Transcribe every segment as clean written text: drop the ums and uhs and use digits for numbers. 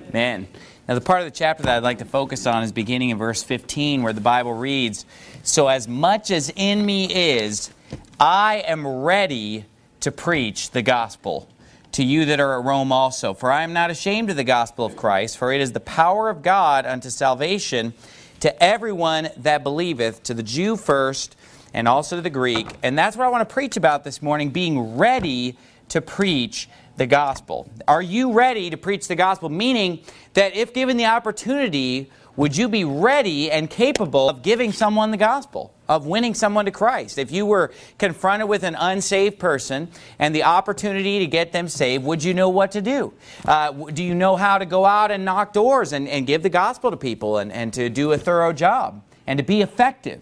Amen. Now the part of the chapter that I'd like to focus on is beginning in verse 15, where the Bible reads, "So as much as in me is, I am ready to preach the gospel to you that are at Rome also. For I am not ashamed of the gospel of Christ, for it is the power of God unto salvation to everyone that believeth, to the Jew first, and also to the Greek." And that's what I want to preach about this morning, being ready to preach the gospel. Are you ready to preach the gospel? Meaning that if given the opportunity, would you be ready and capable of giving someone the gospel, of winning someone to Christ? If you were confronted with an unsaved person and the opportunity to get them saved, would you know what to do? Do you know how to go out and knock doors and give the gospel to people and to do a thorough job and to be effective?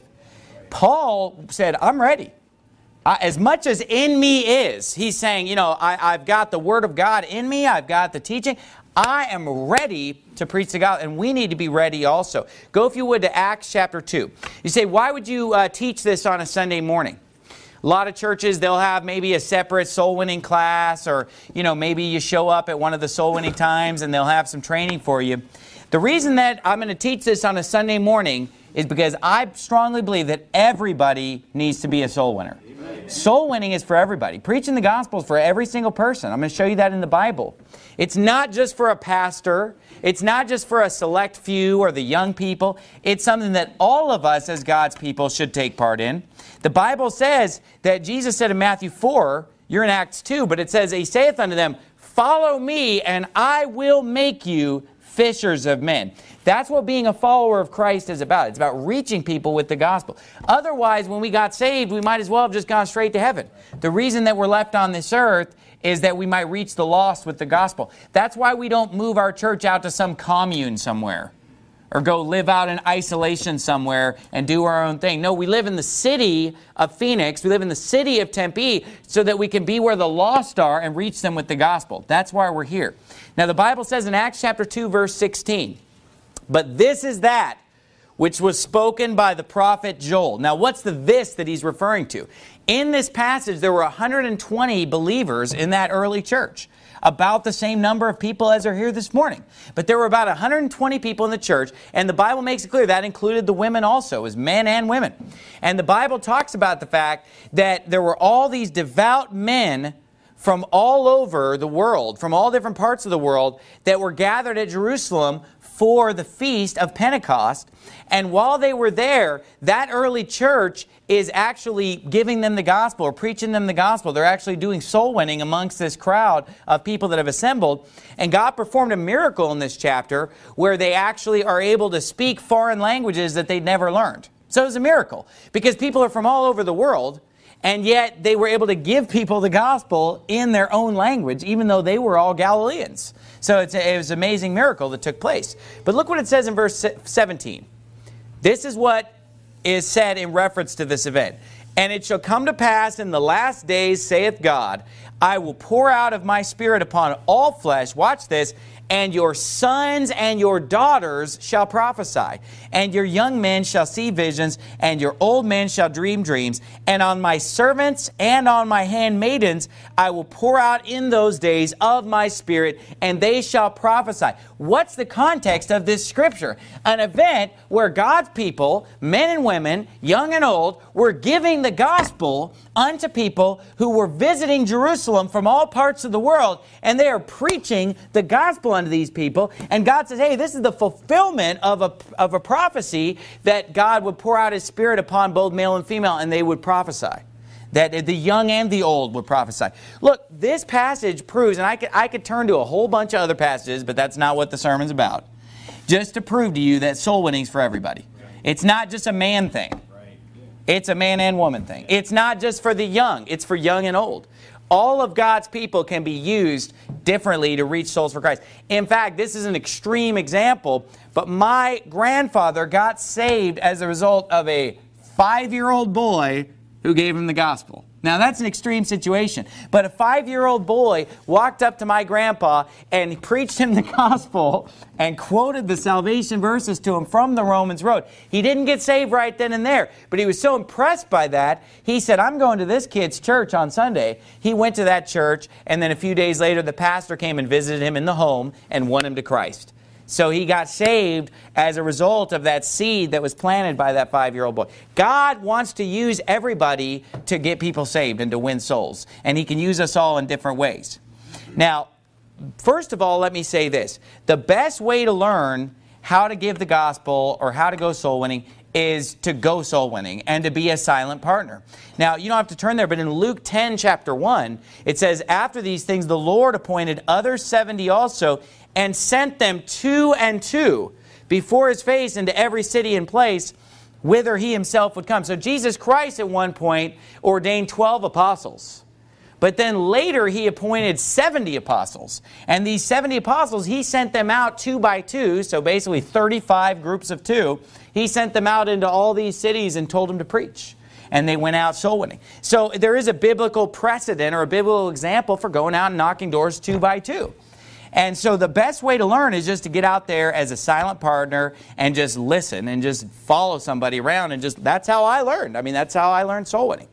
Paul said, I'm ready. As much as in me is, he's saying, I've got the Word of God in me, I've got the teaching, I am ready to preach the gospel, and we need to be ready also. Go, if you would, to Acts chapter 2. You say, why would you teach this on a Sunday morning? A lot of churches, they'll have maybe a separate soul-winning class, or maybe you show up at one of the soul-winning times and they'll have some training for you. The reason that I'm going to teach this on a Sunday morning is because I strongly believe that everybody needs to be a soul winner. Soul winning is for everybody. Preaching the gospel is for every single person. I'm going to show you that in the Bible. It's not just for a pastor. It's not just for a select few or the young people. It's something that all of us as God's people should take part in. The Bible says that Jesus said in Matthew 4, you're in Acts 2, but it says, He saith unto them, follow me and I will make you fishers of men. That's what being a follower of Christ is about. It's about reaching people with the gospel. Otherwise, when we got saved, we might as well have just gone straight to heaven. The reason that we're left on this earth is that we might reach the lost with the gospel. That's why we don't move our church out to some commune somewhere or go live out in isolation somewhere and do our own thing. No, we live in the city of Phoenix. We live in the city of Tempe so that we can be where the lost are and reach them with the gospel. That's why we're here. Now, the Bible says in Acts chapter 2, verse 16, but this is that which was spoken by the prophet Joel. Now, what's the this that he's referring to? In this passage, there were 120 believers in that early church. About the same number of people as are here this morning. But there were about 120 people in the church, and the Bible makes it clear that included the women also, as men and women. And the Bible talks about the fact that there were all these devout men from all over the world, from all different parts of the world, that were gathered at Jerusalem for the feast of Pentecost. And while they were there, that early church is actually giving them the gospel or preaching them the gospel. They're actually doing soul winning amongst this crowd of people that have assembled. And God performed a miracle in this chapter where they actually are able to speak foreign languages that they'd never learned. So it was a miracle because people are from all over the world, and yet they were able to give people the gospel in their own language, even though they were all Galileans. So it was an amazing miracle that took place. But look what it says in verse 17. This is what is said in reference to this event. And it shall come to pass in the last days, saith God, I will pour out of my Spirit upon all flesh. Watch this. And your sons and your daughters shall prophesy, and your young men shall see visions, and your old men shall dream dreams. And on my servants and on my handmaidens I will pour out in those days of my Spirit, and they shall prophesy. What's the context of this scripture? An event where God's people, men and women, young and old, were giving the gospel unto people who were visiting Jerusalem from all parts of the world, and they are preaching the gospel unto these people. And God says, hey, this is the fulfillment of a prophecy that God would pour out His Spirit upon both male and female, and they would prophesy. That the young and the old would prophesy. Look, this passage proves, and I could turn to a whole bunch of other passages, but that's not what the sermon's about. Just to prove to you that soul winning's for everybody. It's not just a man thing. It's a man and woman thing. It's not just for the young. It's for young and old. All of God's people can be used differently to reach souls for Christ. In fact, this is an extreme example, but my grandfather got saved as a result of a 5-year-old boy who gave him the gospel. Now, that's an extreme situation. But a 5-year-old boy walked up to my grandpa and preached him the gospel and quoted the salvation verses to him from the Romans Road. He didn't get saved right then and there, but he was so impressed by that, he said, I'm going to this kid's church on Sunday. He went to that church, and then a few days later, the pastor came and visited him in the home and won him to Christ. So he got saved as a result of that seed that was planted by that 5-year-old boy. God wants to use everybody to get people saved and to win souls. And He can use us all in different ways. Now, first of all, let me say this. The best way to learn how to give the gospel or how to go soul winning is to go soul winning and to be a silent partner. Now, you don't have to turn there, but in Luke 10, chapter 1, it says, after these things, the Lord appointed other 70 also, and sent them 2 and 2 before His face into every city and place whither He Himself would come. So Jesus Christ at one point ordained 12 apostles. But then later He appointed 70 apostles. And these 70 apostles, He sent them out 2 by 2, so basically 35 groups of 2. He sent them out into all these cities and told them to preach. And they went out soul winning. So there is a biblical precedent or a biblical example for going out and knocking doors 2 by 2. And so the best way to learn is just to get out there as a silent partner and just listen and just follow somebody around and just, that's how I learned. I mean, that's how I learned soul winning.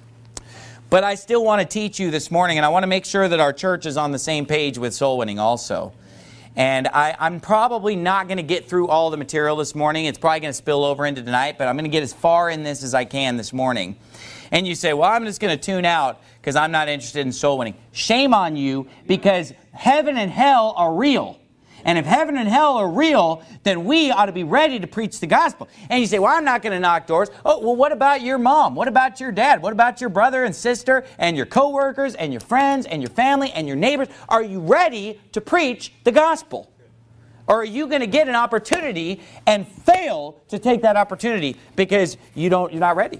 But I still want to teach you this morning, and I want to make sure that our church is on the same page with soul winning also. And I'm probably not going to get through all the material this morning. It's probably going to spill over into tonight, but I'm going to get as far in this as I can this morning. And you say, well, I'm just going to tune out because I'm not interested in soul winning. Shame on you, because heaven and hell are real. And if heaven and hell are real, then we ought to be ready to preach the gospel. And you say, well, I'm not going to knock doors. Oh, well, what about your mom? What about your dad? What about your brother and sister and your coworkers and your friends and your family and your neighbors? Are you ready to preach the gospel? Or are you going to get an opportunity and fail to take that opportunity because you're not ready?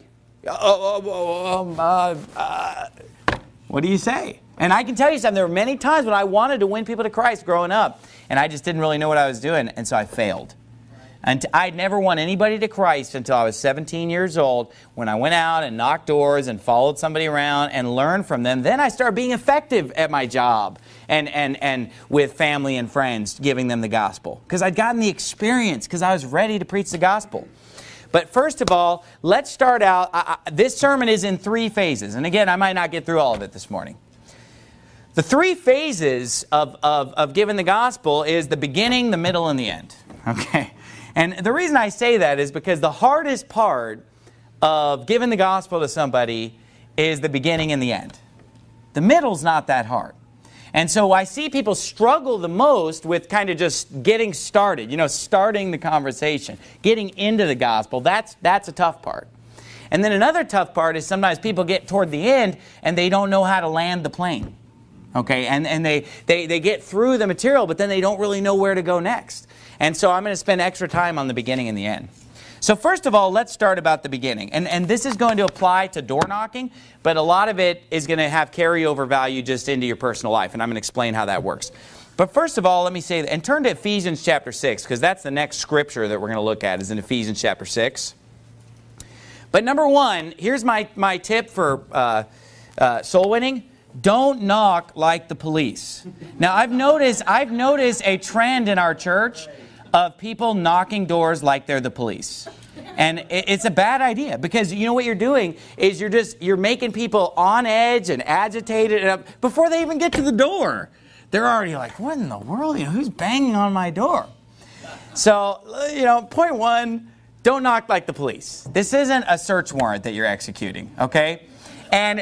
What do you say? And I can tell you something. There were many times when I wanted to win people to Christ growing up, and I just didn't really know what I was doing, and so I failed. And I'd never won anybody to Christ until I was 17 years old, when I went out and knocked doors and followed somebody around and learned from them. Then I started being effective at my job and with family and friends, giving them the gospel. Because I'd gotten the experience, because I was ready to preach the gospel. But first of all, let's start out. This sermon is in 3 phases. And again, I might not get through all of it this morning. The 3 phases of giving the gospel is the beginning, the middle, and the end. Okay? And the reason I say that is because the hardest part of giving the gospel to somebody is the beginning and the end. The middle's not that hard. And so I see people struggle the most with kind of just getting started, starting the conversation, getting into the gospel. That's a tough part. And then another tough part is sometimes people get toward the end and they don't know how to land the plane. Okay, and they get through the material, but then they don't really know where to go next. And so I'm going to spend extra time on the beginning and the end. So first of all, let's start about the beginning. And this is going to apply to door knocking, but a lot of it is going to have carryover value just into your personal life. And I'm going to explain how that works. But first of all, let me say, and turn to Ephesians chapter 6, because that's the next scripture that we're going to look at, is in Ephesians chapter 6. But number 1, here's my tip for soul winning. Don't knock like the police. Now, I've noticed a trend in our church of people knocking doors like they're the police. And it's a bad idea, because you know what you're doing is you're making people on edge and agitated before they even get to the door. They're already like, what in the world? Who's banging on my door? So, point 1, don't knock like the police. This isn't a search warrant that you're executing, okay? And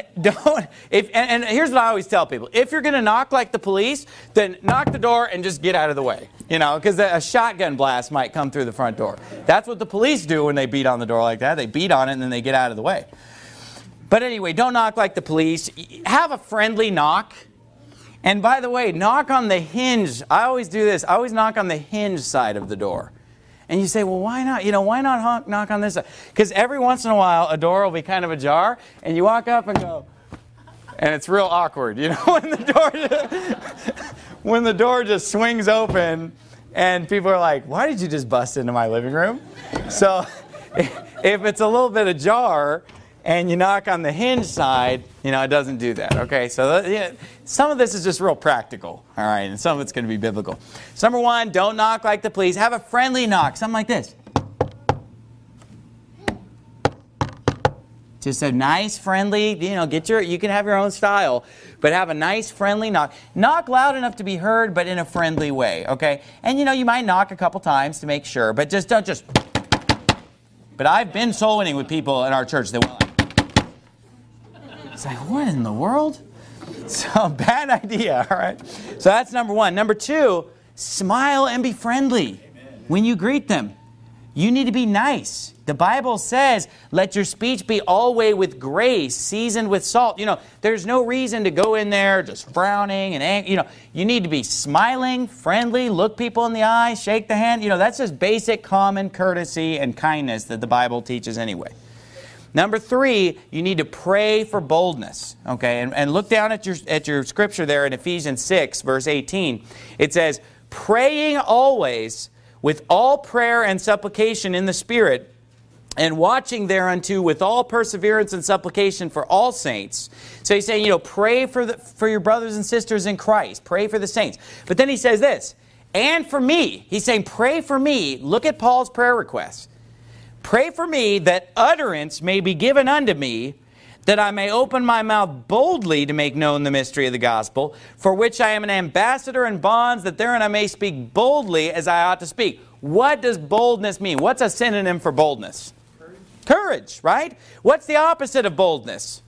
and here's what I always tell people. If you're going to knock like the police, then knock the door and just get out of the way. Because a shotgun blast might come through the front door. That's what the police do when they beat on the door like that. They beat on it and then they get out of the way. But anyway, don't knock like the police. Have a friendly knock. And by the way, knock on the hinge. I always do this. I always knock on the hinge side of the door. And you say, well, why not? Why not knock on this side? Because every once in a while, a door will be kind of ajar, and you walk up and go, and it's real awkward, when the door just swings open, and people are like, why did you just bust into my living room? So if it's a little bit ajar, and you knock on the hinge side, it doesn't do that. Okay, so some of this is just real practical, all right, and some of it's going to be biblical. So number one, don't knock like the police. Have a friendly knock, something like this. Just a nice, friendly, you can have your own style, but have a nice, friendly knock. Knock loud enough to be heard, but in a friendly way, okay? And you might knock a couple times to make sure, but don't just. But I've been soul winning with people in our church that went like, it's like, what in the world? So, bad idea, all right? So that's number one. Number two, smile and be friendly when you greet them. You need to be nice. The Bible says, let your speech be always with grace, seasoned with salt. There's no reason to go in there just frowning and angry. You need to be smiling, friendly, look people in the eye, shake the hand. That's just basic common courtesy and kindness that the Bible teaches anyway. Number three, you need to pray for boldness. Okay, and look down at your scripture there in Ephesians 6, verse 18. It says, praying always with all prayer and supplication in the Spirit, and watching thereunto with all perseverance and supplication for all saints. So he's saying, pray for your brothers and sisters in Christ. Pray for the saints. But then he says this, and for me. He's saying, pray for me. Look at Paul's prayer request. Pray for me that utterance may be given unto me, that I may open my mouth boldly to make known the mystery of the gospel, for which I am an ambassador in bonds, that therein I may speak boldly as I ought to speak. What does boldness mean? What's a synonym for boldness? Courage, right? What's the opposite of boldness?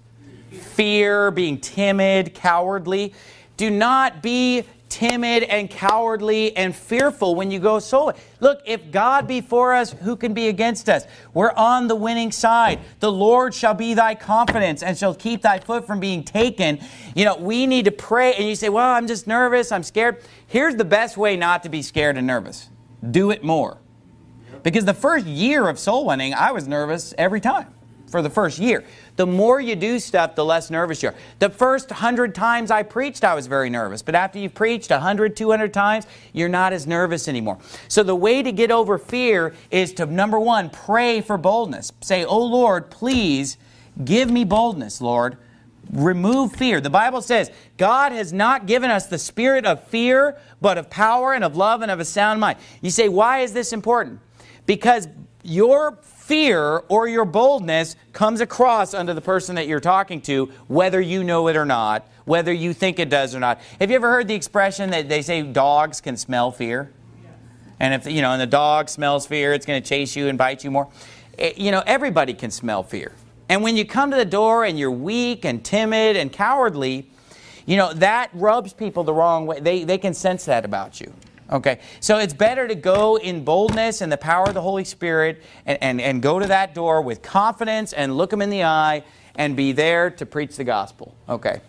Fear, being timid, cowardly. Do not be timid and cowardly and fearful when you go soul. Look, if God be for us, who can be against us? We're on the winning side. The Lord shall be thy confidence and shall keep thy foot from being taken. We need to pray. And you say, well, I'm just nervous, I'm scared. Here's the best way not to be scared and nervous. Do it more. Because the first year of soul winning, I was nervous every time for the first year. The more you do stuff, the less nervous you are. The first 100 times I preached, I was very nervous. But after you've preached 100, 200 times, you're not as nervous anymore. So the way to get over fear is to, number one, pray for boldness. Say, oh Lord, please give me boldness, Lord. Remove fear. The Bible says, God has not given us the spirit of fear, but of power and of love and of a sound mind. You say, why is this important? Because your fear or your boldness comes across under the person that you're talking to, whether you know it or not, whether you think it does or not. Have you ever heard the expression that they say dogs can smell fear? And if and the dog smells fear, it's going to chase you and bite you more. Everybody can smell fear. And when you come to the door and you're weak and timid and cowardly, that rubs people the wrong way. They can sense that about you. Okay, so it's better to go in boldness and the power of the Holy Spirit and go to that door with confidence and look them in the eye and be there to preach the gospel. Okay,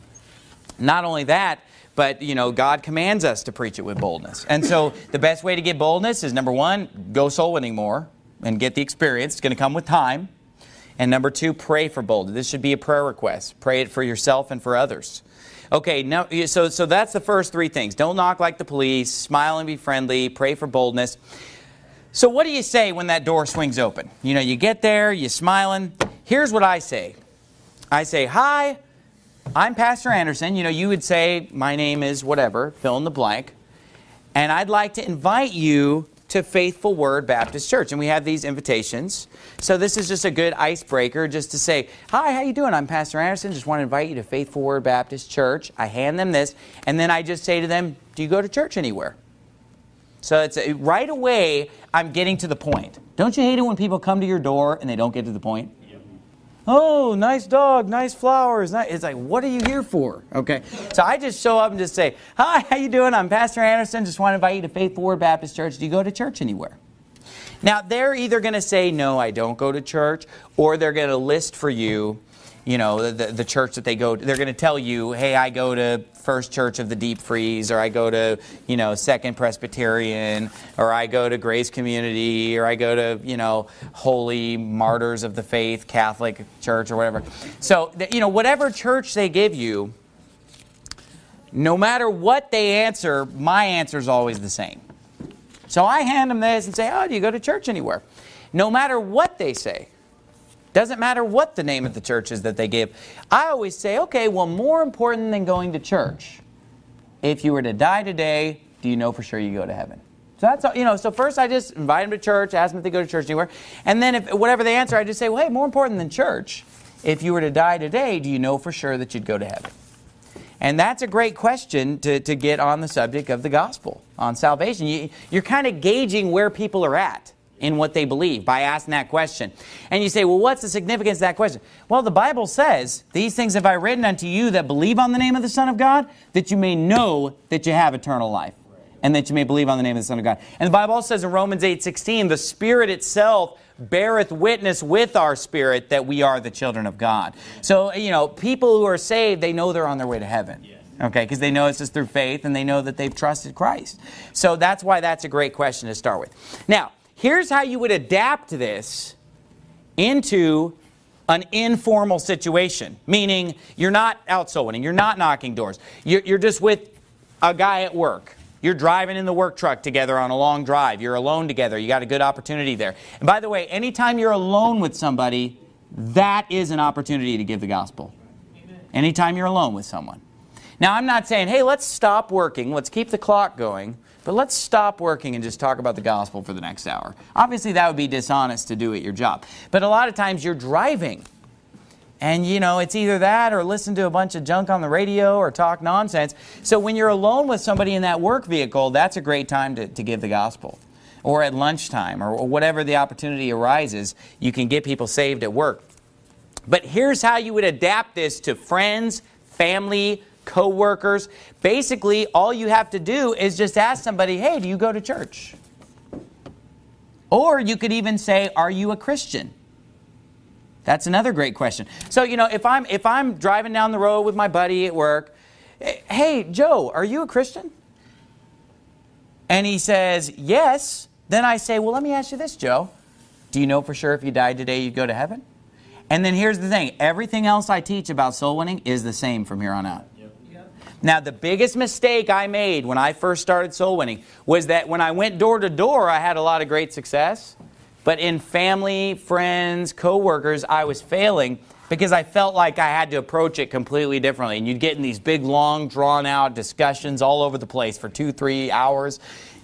not only that, but God commands us to preach it with boldness. And so the best way to get boldness is, number one, go soul winning more and get the experience. It's going to come with time. And number two, pray for boldness. This should be a prayer request. Pray it for yourself and for others. Okay, now, so that's the first three things. Don't knock like the police, smile and be friendly, pray for boldness. So what do you say when that door swings open? You get there, you're smiling. Here's what I say. I say, hi, I'm Pastor Anderson. You would say, my name is whatever, fill in the blank. And I'd like to invite you to Faithful Word Baptist Church. And we have these invitations. So this is just a good icebreaker just to say, hi, how you doing? I'm Pastor Anderson. Just want to invite you to Faithful Word Baptist Church. I hand them this. And then I just say to them, do you go to church anywhere? So it's right away, I'm getting to the point. Don't you hate it when people come to your door and they don't get to the point? Oh, nice dog, nice flowers. It's like, what are you here for? Okay, so I just show up and just say, hi, how you doing? I'm Pastor Anderson. Just want to invite you to Faithful Word Baptist Church. Do you go to church anywhere? Now, they're either going to say, no, I don't go to church, or they're going to list for you, the church that they go to. They're going to tell you, hey, I go to First Church of the Deep Freeze, or I go to, Second Presbyterian, or I go to Grace Community, or I go to, Holy Martyrs of the Faith, Catholic Church, or whatever. So, whatever church they give you, no matter what they answer, my answer is always the same. So I hand them this and say, oh, do you go to church anywhere? No matter what they say, Doesn't matter what the name of the church is that they give. I always say, okay, well, more important than going to church, if you were to die today, do you know for sure you go to heaven? So that's all, so first I just invite them to church, ask them if they go to church anywhere. And then if whatever they answer, I just say, well, hey, more important than church, if you were to die today, do you know for sure that you'd go to heaven? And that's a great question to get on the subject of the gospel, on salvation. You're kind of gauging where people are at in what they believe by asking that question. And you say, well, what's the significance of that question? Well, the Bible says, these things have I written unto you that believe on the name of the Son of God, that you may know that you have eternal life, and that you may believe on the name of the Son of God. And the Bible also says in Romans 8:16, the Spirit itself beareth witness with our spirit that we are the children of God. So, people who are saved, they know they're on their way to heaven. Okay, because they know it's just through faith, and they know that they've trusted Christ. So that's why that's a great question to start with. Now, here's how you would adapt this into an informal situation. Meaning, you're not out soul winning. You're not knocking doors. You're just with a guy at work. You're driving in the work truck together on a long drive. You're alone together. You got a good opportunity there. And by the way, anytime you're alone with somebody, that is an opportunity to give the gospel. Anytime you're alone with someone. Now, I'm not saying, hey, let's stop working. Let's keep the clock going. But let's stop working and just talk about the gospel for the next hour. Obviously, that would be dishonest to do at your job. But a lot of times you're driving. And, it's either that or listen to a bunch of junk on the radio or talk nonsense. So when you're alone with somebody in that work vehicle, that's a great time to give the gospel. Or at lunchtime or whatever the opportunity arises, you can get people saved at work. But here's how you would adapt this to friends, family, co-workers. Basically, all you have to do is just ask somebody, hey, do you go to church? Or you could even say, are you a Christian? That's another great question. So, if I'm driving down the road with my buddy at work, hey, Joe, are you a Christian? And he says, yes. Then I say, well, let me ask you this, Joe. Do you know for sure if you died today, you'd go to heaven? And then here's the thing. Everything else I teach about soul winning is the same from here on out. Now, the biggest mistake I made when I first started soul winning was that when I went door to door, I had a lot of great success. But in family, friends, co-workers, I was failing because I felt like I had to approach it completely differently. And you'd get in these big, long, drawn-out discussions all over the place for 2-3 hours.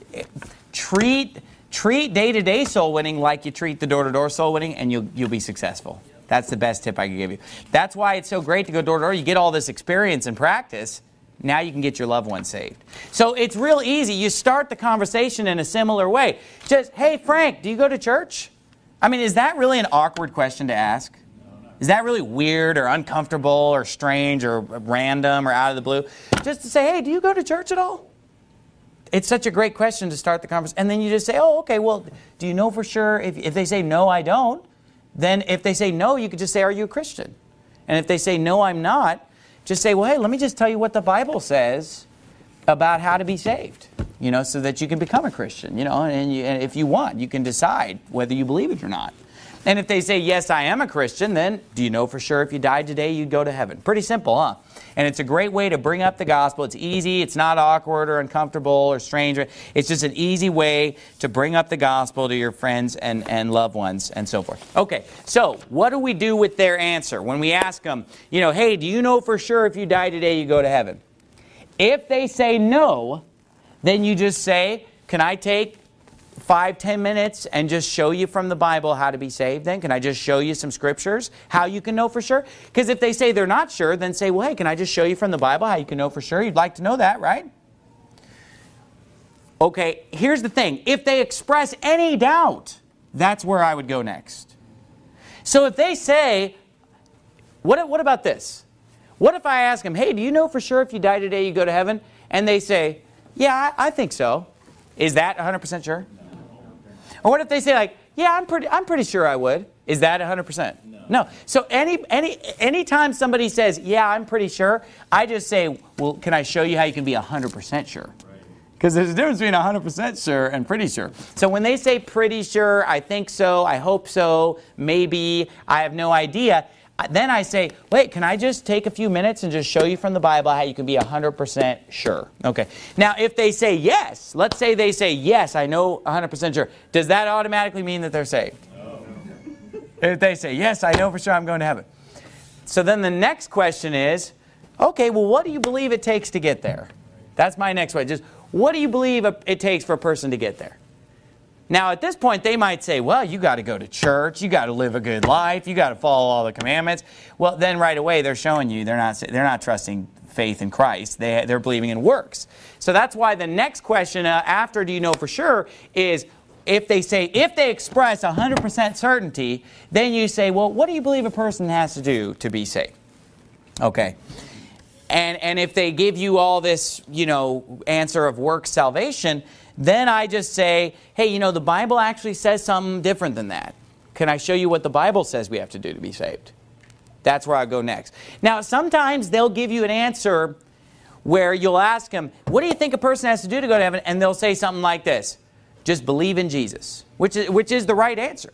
Treat day-to-day soul winning like you treat the door-to-door soul winning, and you'll be successful. That's the best tip I can give you. That's why it's so great to go door-to-door. You get all this experience and practice. Now you can get your loved one saved. So it's real easy. You start the conversation in a similar way. Just, hey, Frank, do you go to church? I mean, is that really an awkward question to ask? Is that really weird or uncomfortable or strange or random or out of the blue? Just to say, hey, do you go to church at all? It's such a great question to start the conversation. And then you just say, oh, okay, well, do you know for sure? If they say, no, I don't, then if they say no, you could just say, are you a Christian? And if they say, no, I'm not, just say, well, hey, let me just tell you what the Bible says about how to be saved, so that you can become a Christian, and if you want, you can decide whether you believe it or not. And if they say, yes, I am a Christian, then do you know for sure if you died today, you'd go to heaven? Pretty simple, huh? And it's a great way to bring up the gospel. It's easy. It's not awkward or uncomfortable or strange. It's just an easy way to bring up the gospel to your friends and loved ones and so forth. Okay, so what do we do with their answer? When we ask them, hey, do you know for sure if you die today, you go to heaven? If they say no, then you just say, can I take 5-10 minutes and just show you from the Bible how to be saved then? Can I just show you some scriptures, how you can know for sure? Because if they say they're not sure, then say, well, hey, can I just show you from the Bible how you can know for sure? You'd like to know that, right? Okay, here's the thing. If they express any doubt, that's where I would go next. So if they say, what about this? What if I ask them, hey, do you know for sure if you die today you go to heaven? And they say, yeah, I think so. Is that 100% sure? Or what if they say yeah, I'm pretty sure I would. Is that 100%? No. So any time somebody says, yeah, I'm pretty sure, I just say, well, can I show you how you can be 100% sure? Because there's a difference between 100% sure and pretty sure. So when they say pretty sure, I think so, I hope so, maybe, I have no idea, then I say, wait, can I just take a few minutes and just show you from the Bible how you can be 100% sure? Okay. Now, if they say yes, let's say they say, yes, I know 100% sure. Does that automatically mean that they're saved? If they say, yes, I know for sure I'm going to heaven. So then the next question is, okay, well, what do you believe it takes to get there? That's my next question. Just what do you believe it takes for a person to get there? Now, at this point, they might say, well, you got to go to church. You got to live a good life. You got to follow all the commandments. Well, then right away, they're showing you they're not trusting faith in Christ. They're believing in works. So that's why the next question after do you know for sure is if they express 100% certainty, then you say, well, what do you believe a person has to do to be saved? Okay. And if they give you all this, answer of works salvation, then I just say, hey, the Bible actually says something different than that. Can I show you what the Bible says we have to do to be saved? That's where I go next. Now, sometimes they'll give you an answer where you'll ask them, what do you think a person has to do to go to heaven? And they'll say something like this, just believe in Jesus, which is the right answer.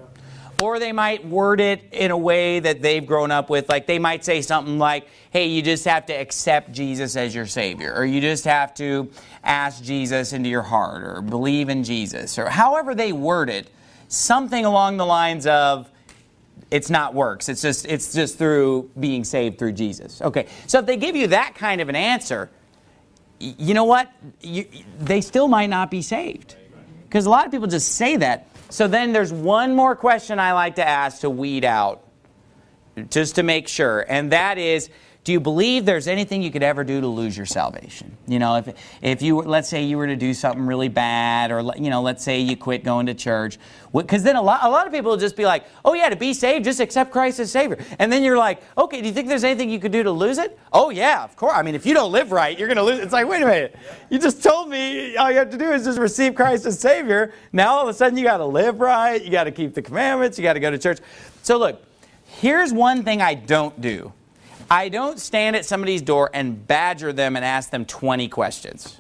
Or they might word it in a way that they've grown up with. Like they might say something like, hey, you just have to accept Jesus as your Savior. Or you just have to ask Jesus into your heart. Or believe in Jesus. Or however they word it. Something along the lines of, it's not works. It's just through being saved through Jesus. Okay, so if they give you that kind of an answer, you know what? They still might not be saved. Because a lot of people just say that. So then there's one more question I like to ask to weed out, just to make sure. And that is, do you believe there's anything you could ever do to lose your salvation? If you, let's say you were to do something really bad, or, let's say you quit going to church. Because then a lot of people will just be like, oh yeah, to be saved, just accept Christ as Savior. And then you're like, okay, do you think there's anything you could do to lose it? Oh yeah, of course. I mean, if you don't live right, you're going to lose it. It's like, wait a minute. You just told me all you have to do is just receive Christ as Savior. Now all of a sudden you got to live right. You got to keep the commandments. You got to go to church. So look, here's one thing I don't do. I don't stand at somebody's door and badger them and ask them 20 questions.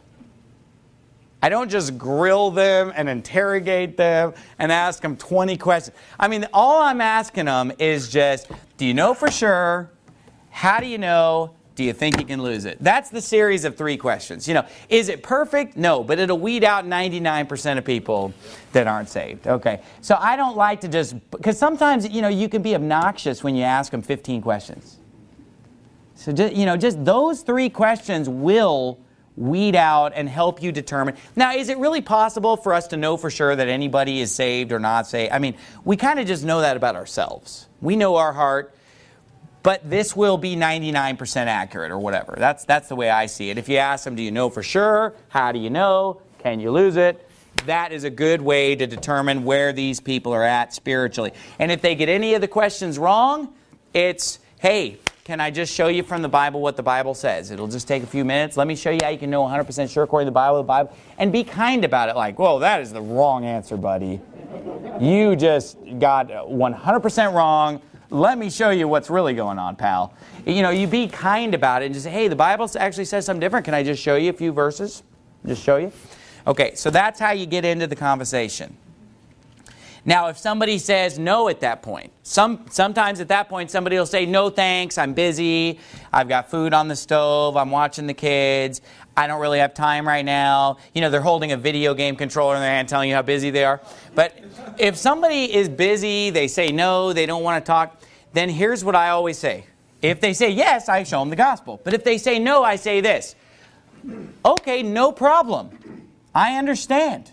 I don't just grill them and interrogate them and ask them 20 questions. I mean, all I'm asking them is just, do you know for sure? How do you know? Do you think you can lose it? That's the series of 3 questions. Is it perfect? No, but it'll weed out 99% of people that aren't saved. Okay, so I don't like to just, because sometimes, you can be obnoxious when you ask them 15 questions. So just those 3 questions will weed out and help you determine. Now, is it really possible for us to know for sure that anybody is saved or not saved? I mean, we kind of just know that about ourselves. We know our heart, but this will be 99% accurate or whatever. That's the way I see it. If you ask them, do you know for sure? How do you know? Can you lose it? That is a good way to determine where these people are at spiritually. And if they get any of the questions wrong, it's, hey, can I just show you from the Bible what the Bible says? It'll just take a few minutes. Let me show you how you can know 100% sure according to the Bible. And be kind about it. Like, whoa, that is the wrong answer, buddy. You just got 100% wrong. Let me show you what's really going on, pal. You be kind about it and just say, hey, the Bible actually says something different. Can I just show you a few verses? Just show you? Okay, so that's how you get into the conversation. Now, if somebody says no at that point, sometimes at that point somebody will say, no thanks, I'm busy, I've got food on the stove, I'm watching the kids, I don't really have time right now. They're holding a video game controller in their hand telling you how busy they are. But if somebody is busy, they say no, they don't want to talk, then here's what I always say. If they say yes, I show them the gospel. But if they say no, I say this. Okay, no problem. I understand.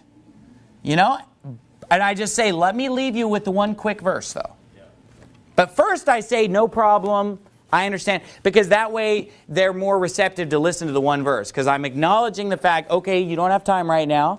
And I just say, let me leave you with the one quick verse, though. Yeah. But first I say, no problem, I understand. Because that way they're more receptive to listen to the one verse. Because I'm acknowledging the fact, okay, you don't have time right now.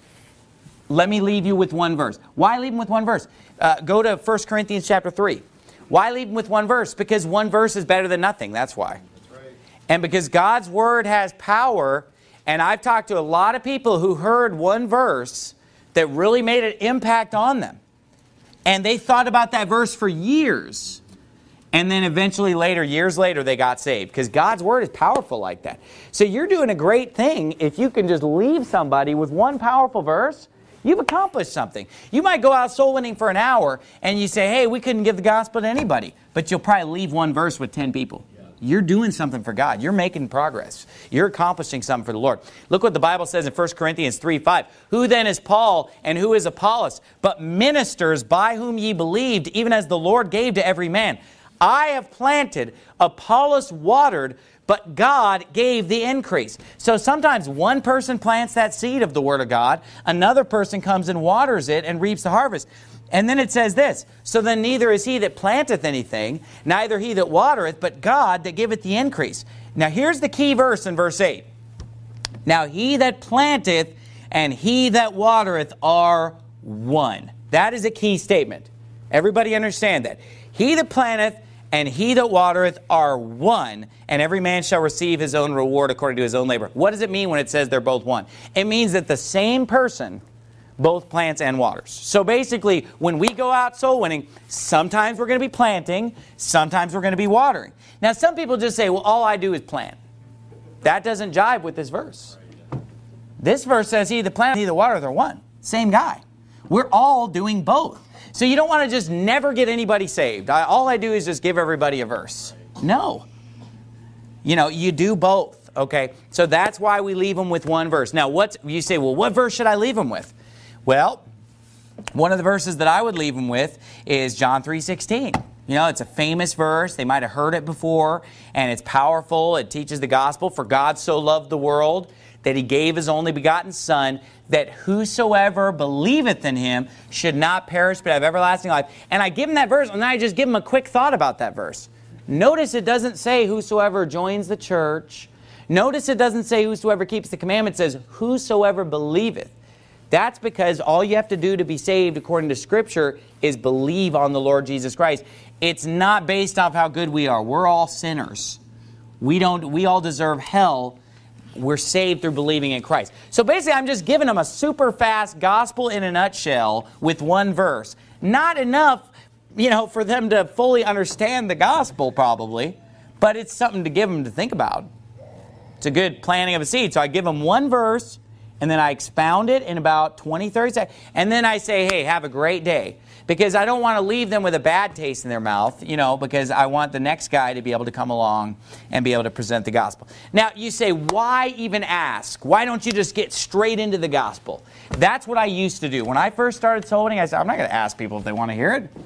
Let me leave you with one verse. Why leave them with one verse? Go to 1 Corinthians chapter 3. Why leave them with one verse? Because one verse is better than nothing. That's why. That's right. And because God's Word has power, and I've talked to a lot of people who heard one verse that really made an impact on them. And they thought about that verse for years. And then eventually later, years later, they got saved. Because God's Word is powerful like that. So you're doing a great thing if you can just leave somebody with one powerful verse. You've accomplished something. You might go out soul winning for an hour and you say, hey, we couldn't give the gospel to anybody. But you'll probably leave one verse with 10 people. Yeah, You're doing something for God. You're making progress. You're accomplishing something for the Lord. Look what the Bible says in 1 Corinthians 3:5. Who then is Paul and who is Apollos? But ministers by whom ye believed, even as the Lord gave to every man. I have planted, Apollos watered, but God gave the increase. So sometimes one person plants that seed of the Word of God. Another person comes and waters it and reaps the harvest. And then it says this, so then neither is he that planteth anything, neither he that watereth, but God that giveth the increase. Now here's the key verse in verse 8. Now he that planteth and he that watereth are one. That is a key statement. Everybody understand that. He that planteth and he that watereth are one, and every man shall receive his own reward according to his own labor. What does it mean when it says they're both one? It means that the same person both plants and waters. So basically, when we go out soul winning, sometimes we're going to be planting, sometimes we're going to be watering. Now, some people just say, well, all I do is plant. That doesn't jive with this verse. This verse says, he that planteth, he that watereth are one. Same guy. We're all doing both. So you don't want to just never get anybody saved. All I do is just give everybody a verse. No. You do both. Okay? So that's why we leave them with one verse. Now, you say, well, what verse should I leave them with? Well, one of the verses that I would leave them with is John 3:16. It's a famous verse. They might have heard it before, and it's powerful. It teaches the gospel. For God so loved the world that he gave his only begotten Son, that whosoever believeth in him should not perish but have everlasting life. And I give him that verse, and then I just give him a quick thought about that verse. Notice it doesn't say whosoever joins the church. Notice it doesn't say whosoever keeps the commandments. It says whosoever believeth. That's because all you have to do to be saved according to Scripture is believe on the Lord Jesus Christ. It's not based off how good we are. We're all sinners. We all deserve hell. We're saved through believing in Christ. So basically, I'm just giving them a super fast gospel in a nutshell with one verse. Not enough, for them to fully understand the gospel probably, but it's something to give them to think about. It's a good planting of a seed. So I give them one verse, and then I expound it in about 20, 30 seconds. And then I say, hey, have a great day. Because I don't want to leave them with a bad taste in their mouth, because I want the next guy to be able to come along and be able to present the gospel. Now, you say, why even ask? Why don't you just get straight into the gospel? That's what I used to do. When I first started soul winning, I said, I'm not going to ask people if they want to hear it.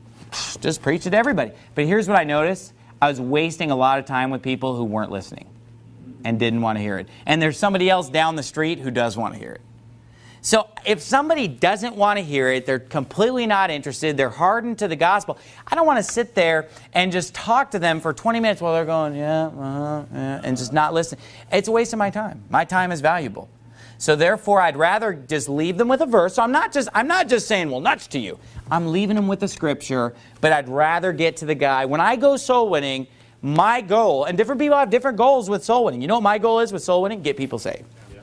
Just preach it to everybody. But here's what I noticed. I was wasting a lot of time with people who weren't listening and didn't want to hear it. And there's somebody else down the street who does want to hear it. So if somebody doesn't want to hear it, they're completely not interested, they're hardened to the gospel, I don't want to sit there and just talk to them for 20 minutes while they're going, yeah, and just not listen. It's a waste of my time. My time is valuable. So therefore, I'd rather just leave them with a verse. So I'm not just saying, well, nuts to you. I'm leaving them with the Scripture, but I'd rather get to the guy. When I go soul winning, my goal, and different people have different goals with soul winning. You know what my goal is with soul winning? Get people saved.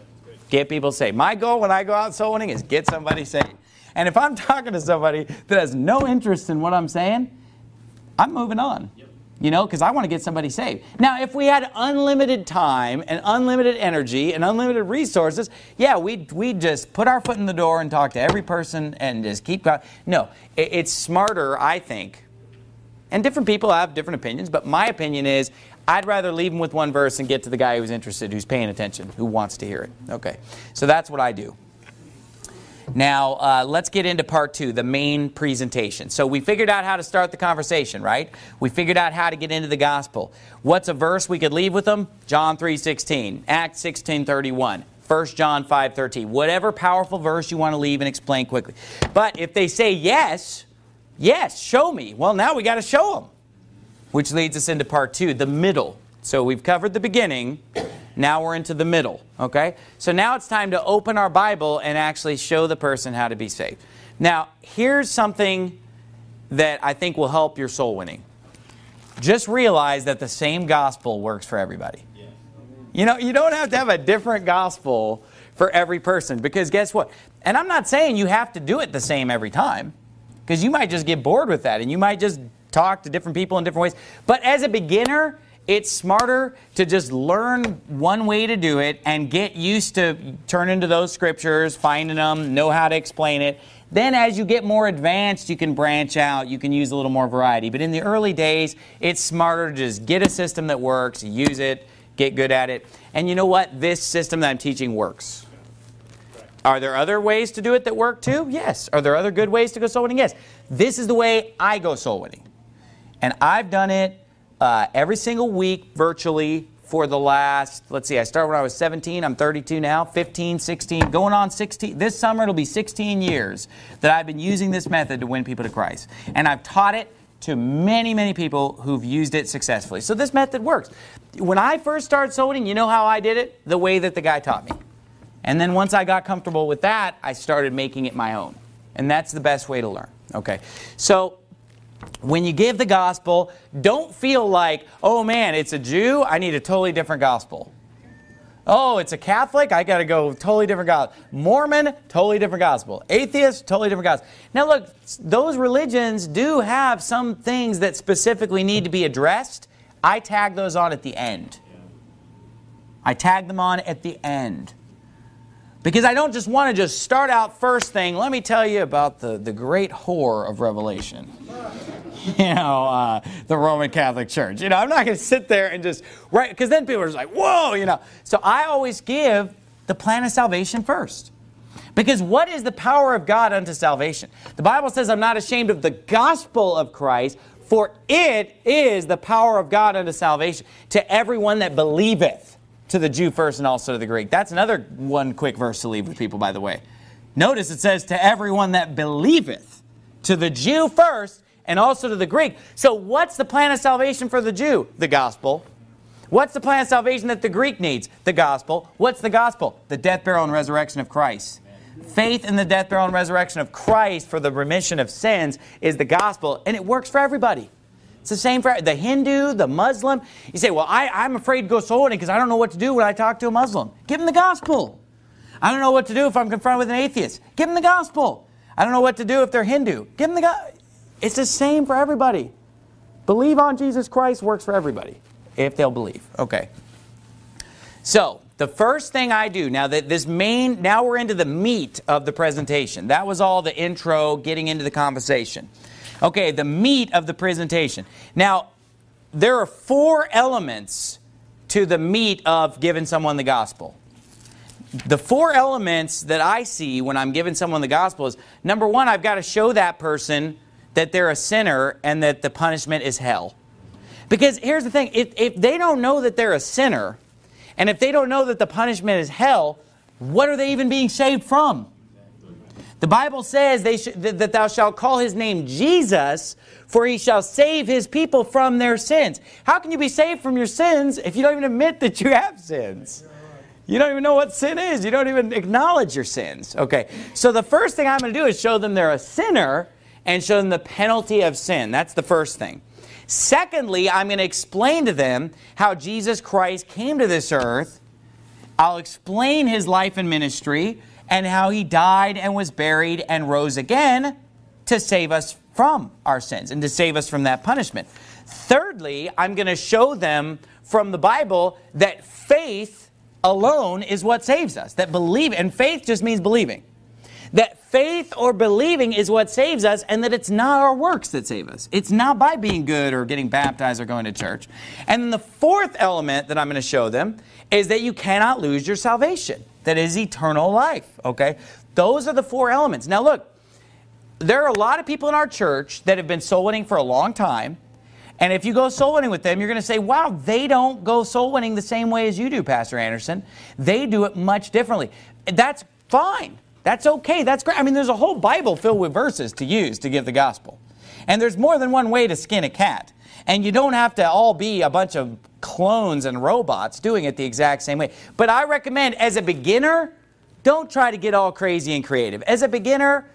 Get people saved. My goal when I go out soul winning is get somebody saved. And if I'm talking to somebody that has no interest in what I'm saying, I'm moving on. Because I want to get somebody saved. Now, if we had unlimited time and unlimited energy and unlimited resources, yeah, we'd just put our foot in the door and talk to every person and just keep going. No, it's smarter, I think. And different people have different opinions, but my opinion is I'd rather leave them with one verse and get to the guy who's interested, who's paying attention, who wants to hear it. Okay, so that's what I do. Now, let's get into part 2, the main presentation. So we figured out how to start the conversation, right? We figured out how to get into the gospel. What's a verse we could leave with them? John 3:16, Acts 16:31, 1 John 5:13. Whatever powerful verse you want to leave and explain quickly. But if they say yes, show me. Well, now we got to show them. Which leads us into part 2, the middle. So we've covered the beginning. Now we're into the middle. Okay? So now it's time to open our Bible and actually show the person how to be saved. Now, here's something that I think will help your soul winning. Just realize that the same gospel works for everybody. You don't have to have a different gospel for every person. Because guess what? And I'm not saying you have to do it the same every time. Because you might just get bored with that. And you might just talk to different people in different ways. But as a beginner, it's smarter to just learn one way to do it and get used to turning to those scriptures, finding them, know how to explain it. Then as you get more advanced, you can branch out. You can use a little more variety. But in the early days, it's smarter to just get a system that works, use it, get good at it. And you know what? This system that I'm teaching works. Are there other ways to do it that work too? Yes. Are there other good ways to go soul winning? Yes. This is the way I go soul winning. And I've done it every single week virtually for the last, let's see, I started when I was 17. I'm 32 now, 15, 16, going on 16. This summer it'll be 16 years that I've been using this method to win people to Christ. And I've taught it to many, many people who've used it successfully. So this method works. When I first started soul winning, you know how I did it? The way that the guy taught me. And then once I got comfortable with that, I started making it my own. And that's the best way to learn. Okay, so when you give the gospel, don't feel like, oh man, it's a Jew, I need a totally different gospel. Oh, it's a Catholic, I got to go totally different gospel. Mormon, totally different gospel. Atheist, totally different gospel. Now look, those religions do have some things that specifically need to be addressed. I tag those on at the end. I tag them on at the end. Because I don't just want to just start out first thing, let me tell you about the great whore of Revelation. The Roman Catholic Church. I'm not going to sit there and just, right, because then people are just like, whoa, So I always give the plan of salvation first. Because what is the power of God unto salvation? The Bible says, I'm not ashamed of the gospel of Christ, for it is the power of God unto salvation to everyone that believeth. To the Jew first and also to the Greek. That's another one quick verse to leave with people, by the way. Notice it says, to everyone that believeth. To the Jew first and also to the Greek. So what's the plan of salvation for the Jew? The gospel. What's the plan of salvation that the Greek needs? The gospel. What's the gospel? The death, burial, and resurrection of Christ. Faith in the death, burial, and resurrection of Christ for the remission of sins is the gospel. And it works for everybody. It's the same for the Hindu, the Muslim. You say, well, I'm afraid to go soul winning because I don't know what to do when I talk to a Muslim. Give them the gospel. I don't know what to do if I'm confronted with an atheist. Give them the gospel. I don't know what to do if they're Hindu. Give them the gospel. It's the same for everybody. Believe on Jesus Christ works for everybody, if they'll believe. Okay. So, the first thing I do, now we're into the meat of the presentation. That was all the intro, getting into the conversation. Okay, the meat of the presentation. Now, there are 4 elements to the meat of giving someone the gospel. The 4 elements that I see when I'm giving someone the gospel is, number 1, I've got to show that person that they're a sinner and that the punishment is hell. Because here's the thing, if they don't know that they're a sinner, and if they don't know that the punishment is hell, what are they even being saved from? The Bible says that thou shalt call his name Jesus, for he shall save his people from their sins. How can you be saved from your sins if you don't even admit that you have sins? You don't even know what sin is. You don't even acknowledge your sins. Okay, so the first thing I'm going to do is show them they're a sinner and show them the penalty of sin. That's the first thing. Secondly, I'm going to explain to them how Jesus Christ came to this earth. I'll explain his life and ministry, and how he died and was buried and rose again to save us from our sins and to save us from that punishment. Thirdly, I'm going to show them from the Bible that faith alone is what saves us. That and faith just means believing. That faith or believing is what saves us, and that it's not our works that save us. It's not by being good or getting baptized or going to church. And then the 4th element that I'm going to show them is that you cannot lose your salvation. That is eternal life, okay? Those are the 4 elements. Now look, there are a lot of people in our church that have been soul winning for a long time. And if you go soul winning with them, you're going to say, wow, they don't go soul winning the same way as you do, Pastor Anderson. They do it much differently. That's fine. That's okay. That's great. I mean, there's a whole Bible filled with verses to use to give the gospel. And there's more than one way to skin a cat. And you don't have to all be a bunch of clones and robots doing it the exact same way. But I recommend, as a beginner, don't try to get all crazy and creative. As a beginner,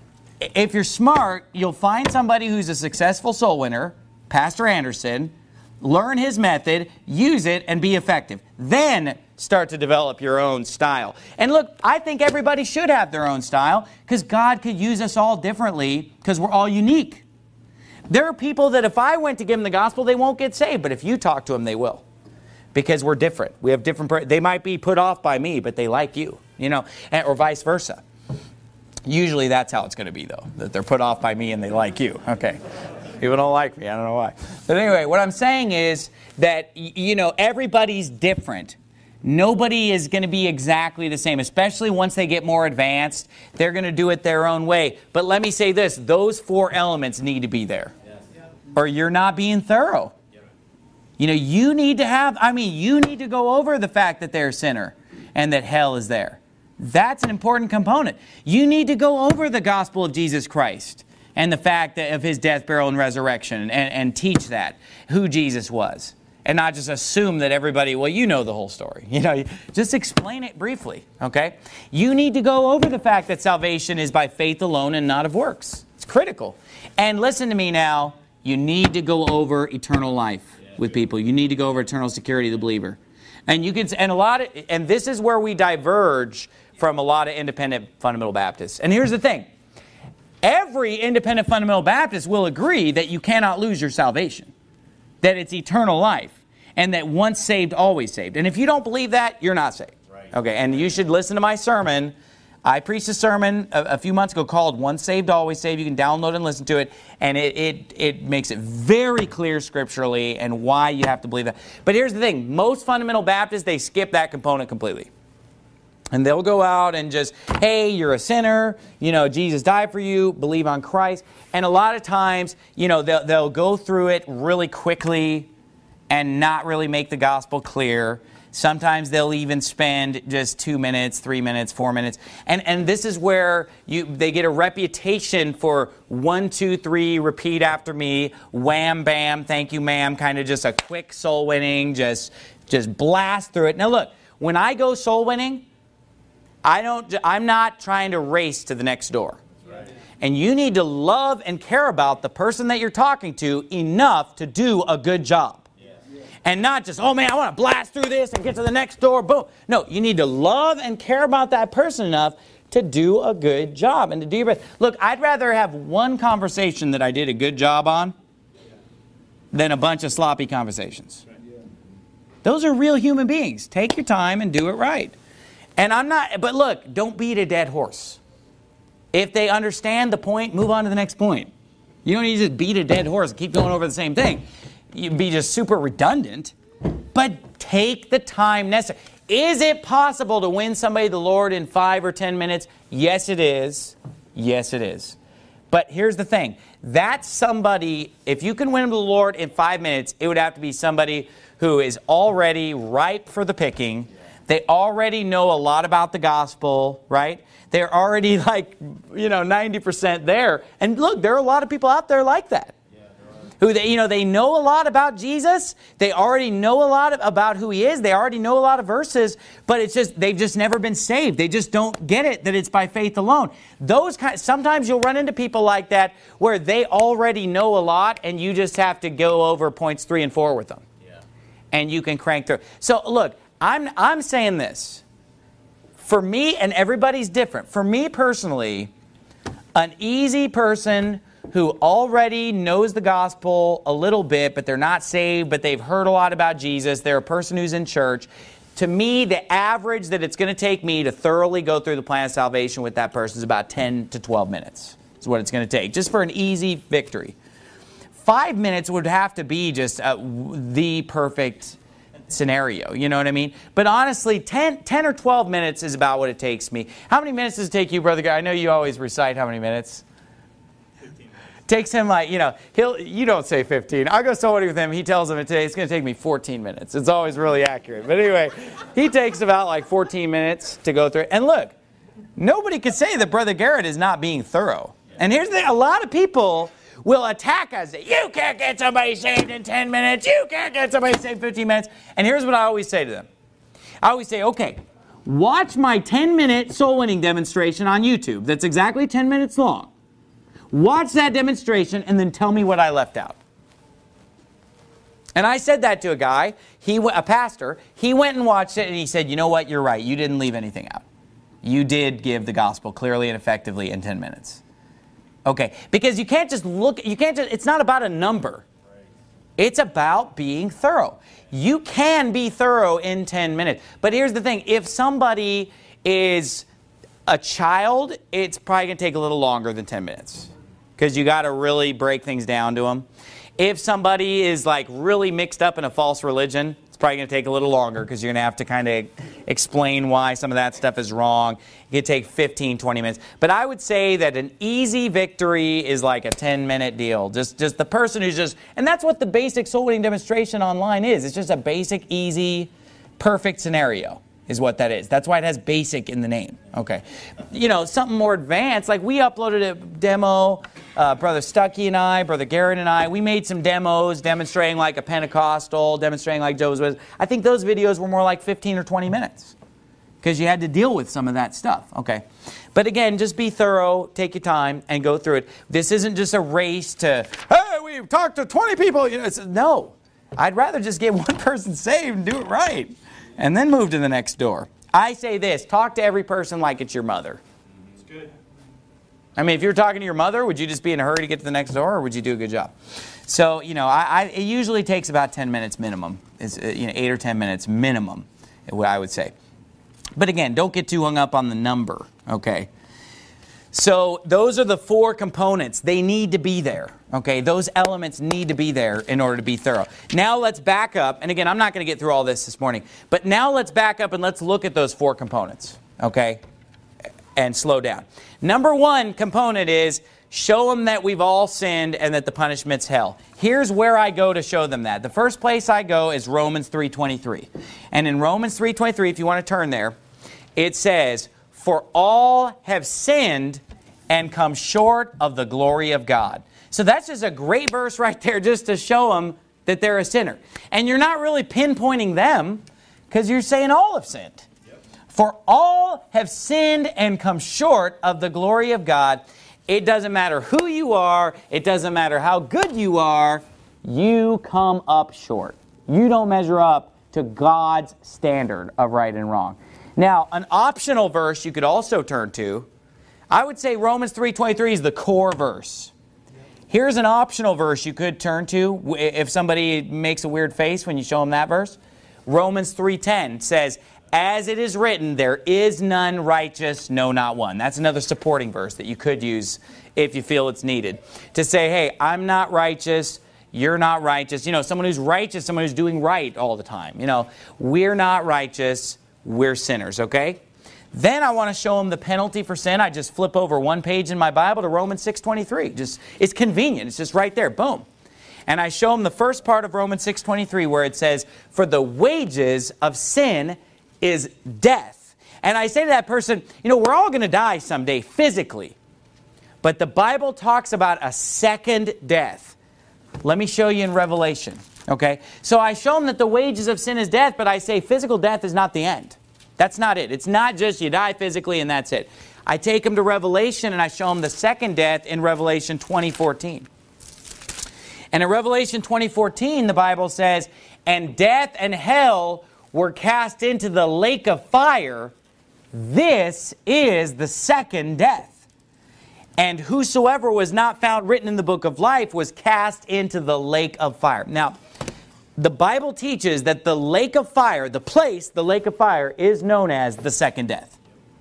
if you're smart, you'll find somebody who's a successful soul winner, Pastor Anderson, learn his method, use it, and be effective. Then start to develop your own style. And look, I think everybody should have their own style because God could use us all differently because we're all unique. There are people that if I went to give them the gospel, they won't get saved. But if you talk to them, they will. Because we're different. We have different... They might be put off by me, but they like you. You know, or vice versa. Usually that's how it's going to be, though. That they're put off by me and they like you. Okay. People don't like me. I don't know why. But anyway, what I'm saying is that, you know, everybody's different. Nobody is going to be exactly the same, especially once they get more advanced. They're going to do it their own way. But let me say this. Those 4 elements need to be there. Or you're not being thorough. You know, you need to have, you need to go over the fact that they're a sinner and that hell is there. That's an important component. You need to go over the gospel of Jesus Christ and the fact that of his death, burial, and resurrection and teach that, who Jesus was. And not just assume that everybody, well, you know the whole story. You know, just explain it briefly, okay? You need to go over the fact that salvation is by faith alone and not of works. It's critical. And listen to me now, you need to go over eternal life with people. You need to go over eternal security of the believer. And you can, and this is where we diverge from a lot of independent fundamental Baptists. And here's the thing. Every independent fundamental Baptist will agree that you cannot lose your salvation. That it's eternal life. And that once saved, always saved. And if you don't believe that, you're not saved. Right. Okay, and you should listen to my sermon. I preached a sermon a few months ago called Once Saved, Always Saved. You can download and listen to it. And it makes it very clear scripturally and why you have to believe that. But here's the thing. Most fundamental Baptists, they skip that component completely. And they'll go out and just, hey, you're a sinner. You know, Jesus died for you. Believe on Christ. And a lot of times, you know, they'll go through it really quickly and not really make the gospel clear. Sometimes they'll even spend just 2 minutes, 3 minutes, 4 minutes. And this is where they get a reputation for 1, 2, 3, repeat after me, wham, bam, thank you, ma'am, kind of just a quick soul winning, just blast through it. Now look, when I go soul winning, I'm not trying to race to the next door. Right. And you need to love and care about the person that you're talking to enough to do a good job. And not just, oh man, I want to blast through this and get to the next door, boom. No, you need to love and care about that person enough to do a good job and to do your best. Look, I'd rather have one conversation that I did a good job on than a bunch of sloppy conversations. Those are real human beings. Take your time and do it right. And but look, don't beat a dead horse. If they understand the point, move on to the next point. You don't need to just beat a dead horse and keep going over the same thing. You'd be just super redundant, but take the time necessary. Is it possible to win somebody to the Lord in 5 or 10 minutes? Yes, it is. Yes, it is. But here's the thing. That's somebody, if you can win them to the Lord in 5 minutes, it would have to be somebody who is already ripe for the picking. They already know a lot about the gospel, right? They're already 90% there. And look, there are a lot of people out there like that. Who they know a lot about Jesus. They already know a lot about who he is. They already know a lot of verses, but it's just they've just never been saved. They just don't get it that it's by faith alone. Sometimes you'll run into people like that where they already know a lot, and you just have to go over points 3 and 4 with them, and you can crank through. So look, I'm saying this. For me, and everybody's different. For me personally, an easy person who already knows the gospel a little bit, but they're not saved, but they've heard a lot about Jesus, they're a person who's in church. To me, the average that it's going to take me to thoroughly go through the plan of salvation with that person is about 10 to 12 minutes. Is what it's going to take, just for an easy victory. 5 minutes would have to be just the perfect scenario, you know what I mean? But honestly, 10 or 12 minutes is about what it takes me. How many minutes does it take you, Brother Guy? I know you always recite how many minutes. Takes him you don't say 15. I'll go somebody with him. He tells him it's going to take me 14 minutes. It's always really accurate. But anyway, he takes about 14 minutes to go through it. And look, nobody could say that Brother Garrett is not being thorough. And here's the thing, a lot of people will attack us. You can't get somebody saved in 10 minutes. You can't get somebody saved in 15 minutes. And here's what I always say to them. I always say, okay, watch my 10-minute soul winning demonstration on YouTube. That's exactly 10 minutes long. Watch that demonstration and then tell me what I left out. And I said that to a guy, a pastor. He went and watched it and he said, you know what, you're right. You didn't leave anything out. You did give the gospel clearly and effectively in 10 minutes. Okay, because you can't just look, it's not about a number. It's about being thorough. You can be thorough in 10 minutes. But here's the thing. If somebody is a child, it's probably going to take a little longer than 10 minutes. Because you got to really break things down to them. If somebody is like really mixed up in a false religion, it's probably going to take a little longer because you're going to have to kind of explain why some of that stuff is wrong. It could take 15, 20 minutes. But I would say that an easy victory is like a 10-minute deal. Just the person who's just, and that's what the basic soul winning demonstration online is. It's just a basic, easy, perfect scenario is what that is. That's why it has basic in the name. Okay. You know, something more advanced, like we uploaded a demo, Brother Stuckey and I, Brother Garrett and I, we made some demos demonstrating like a Pentecostal, demonstrating like Jehovah's Witness. I think those videos were more like 15 or 20 minutes because you had to deal with some of that stuff. Okay. But again, just be thorough, take your time, and go through it. This isn't just a race to, hey, we've talked to 20 people. You know, no. I'd rather just get one person saved and do it right. And then move to the next door. I say this, talk to every person like it's your mother. That's good. I mean, if you're talking to your mother, would you just be in a hurry to get to the next door, or would you do a good job? So, you know, it usually takes about 10 minutes minimum. It's 8 or 10 minutes minimum, what I would say. But again, don't get too hung up on the number, okay? So those are the 4 components. They need to be there. Okay, those elements need to be there in order to be thorough. Now let's back up. And again, I'm not going to get through all this morning. But now let's back up and let's look at those 4 components. Okay, and slow down. Number 1 component is show them that we've all sinned and that the punishment's hell. Here's where I go to show them that. The first place I go is Romans 3:23. And in Romans 3:23, if you want to turn there, it says, "For all have sinned and come short of the glory of God." So that's just a great verse right there just to show them that they're a sinner. And you're not really pinpointing them because you're saying all have sinned. Yep. For all have sinned and come short of the glory of God. It doesn't matter who you are. It doesn't matter how good you are. You come up short. You don't measure up to God's standard of right and wrong. Now, an optional verse you could also turn to, I would say Romans 3:23 is the core verse. Here's an optional verse you could turn to if somebody makes a weird face when you show them that verse. Romans 3:10 says, "As it is written, there is none righteous, no, not one." That's another supporting verse that you could use if you feel it's needed. To say, hey, I'm not righteous, you're not righteous. You know, someone who's righteous, someone who's doing right all the time. You know, we're not righteous, we're sinners, okay? Then I want to show them the penalty for sin. I just flip over one page in my Bible to Romans 6:23. It's convenient. It's just right there. Boom. And I show them the first part of Romans 6:23 where it says, "For the wages of sin is death." And I say to that person, you know, we're all going to die someday physically. But the Bible talks about a second death. Let me show you in Revelation. Okay? So I show them that the wages of sin is death, but I say physical death is not the end. That's not it. It's not just you die physically and that's it. I take them to Revelation and I show them the second death in Revelation 20:14. And in Revelation 20:14, the Bible says, "And death and hell were cast into the lake of fire. This is the second death. And whosoever was not found written in the book of life was cast into the lake of fire." Now, the Bible teaches that the lake of fire, the place, the lake of fire, is known as the second death.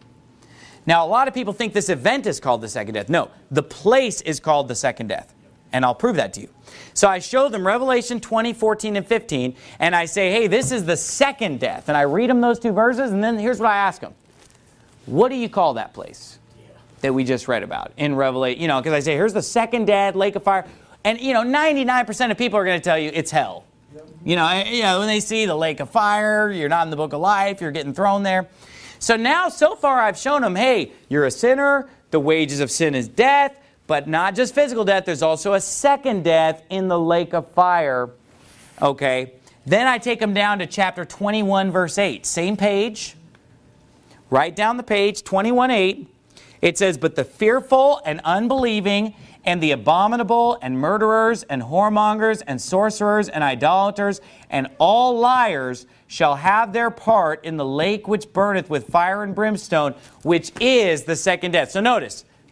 Now, a lot of people think this event is called the second death. No, the place is called the second death. And I'll prove that to you. So I show them Revelation 20:14 and 15, and I say, hey, this is the second death. And I read them those 2 verses, and then here's what I ask them. What do you call that place that we just read about in Revelation? You know, because I say, here's the second death, lake of fire. And, you know, 99% of people are going to tell you it's hell. You know, when they see the lake of fire, you're not in the book of life, you're getting thrown there. So now, so far, I've shown them, hey, you're a sinner, the wages of sin is death, but not just physical death, there's also a second death in the lake of fire. Okay, then I take them down to chapter 21, verse 8. Same page, right down the page, 21:8. It says, "But the fearful and unbelieving and the abominable and murderers and whoremongers and sorcerers and idolaters and all liars shall have their part in the lake which burneth with fire and brimstone, which is the second death." So notice,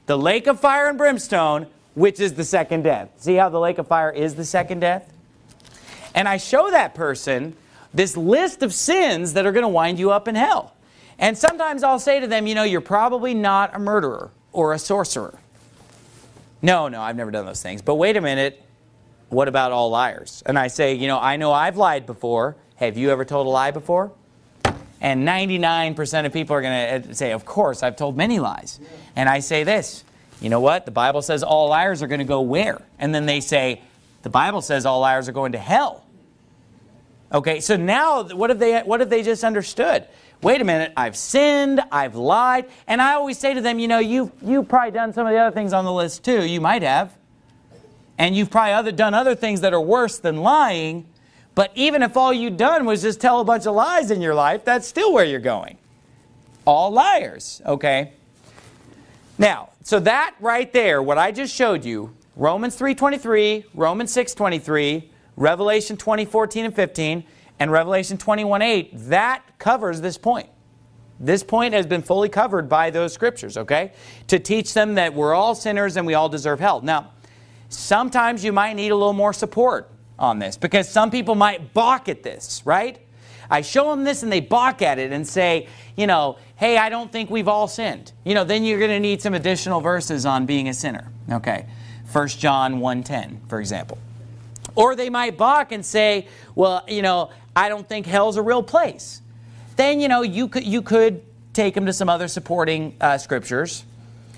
the lake of fire and brimstone, which is the second death. See how the lake of fire is the second death? And I show that person this list of sins that are going to wind you up in hell. And sometimes I'll say to them, you're probably not a murderer or a sorcerer. No, I've never done those things. But wait a minute, what about all liars? And I say, I know I've lied before. Have you ever told a lie before? And 99% of people are going to say, of course, I've told many lies. And I say this, you know what? The Bible says all liars are going to go where? And then they say, the Bible says all liars are going to hell. Okay, so now what have they just understood? Wait a minute, I've sinned, I've lied, and I always say to them, you've probably done some of the other things on the list too. You might have. And you've probably done other things that are worse than lying. But even if all you've done was just tell a bunch of lies in your life, that's still where you're going. All liars, okay? Now, so that right there, what I just showed you, Romans 3:23, Romans 6:23, Revelation 20:14 and 15, and Revelation 21:8, that covers this point. This point has been fully covered by those scriptures, okay? To teach them that we're all sinners and we all deserve hell. Now, sometimes you might need a little more support on this because some people might balk at this, right? I show them this and they balk at it and say, hey, I don't think we've all sinned. Then you're going to need some additional verses on being a sinner, okay? 1 John 1:10, for example. Or they might balk and say, well, I don't think hell's a real place. Then, you could take them to some other supporting scriptures.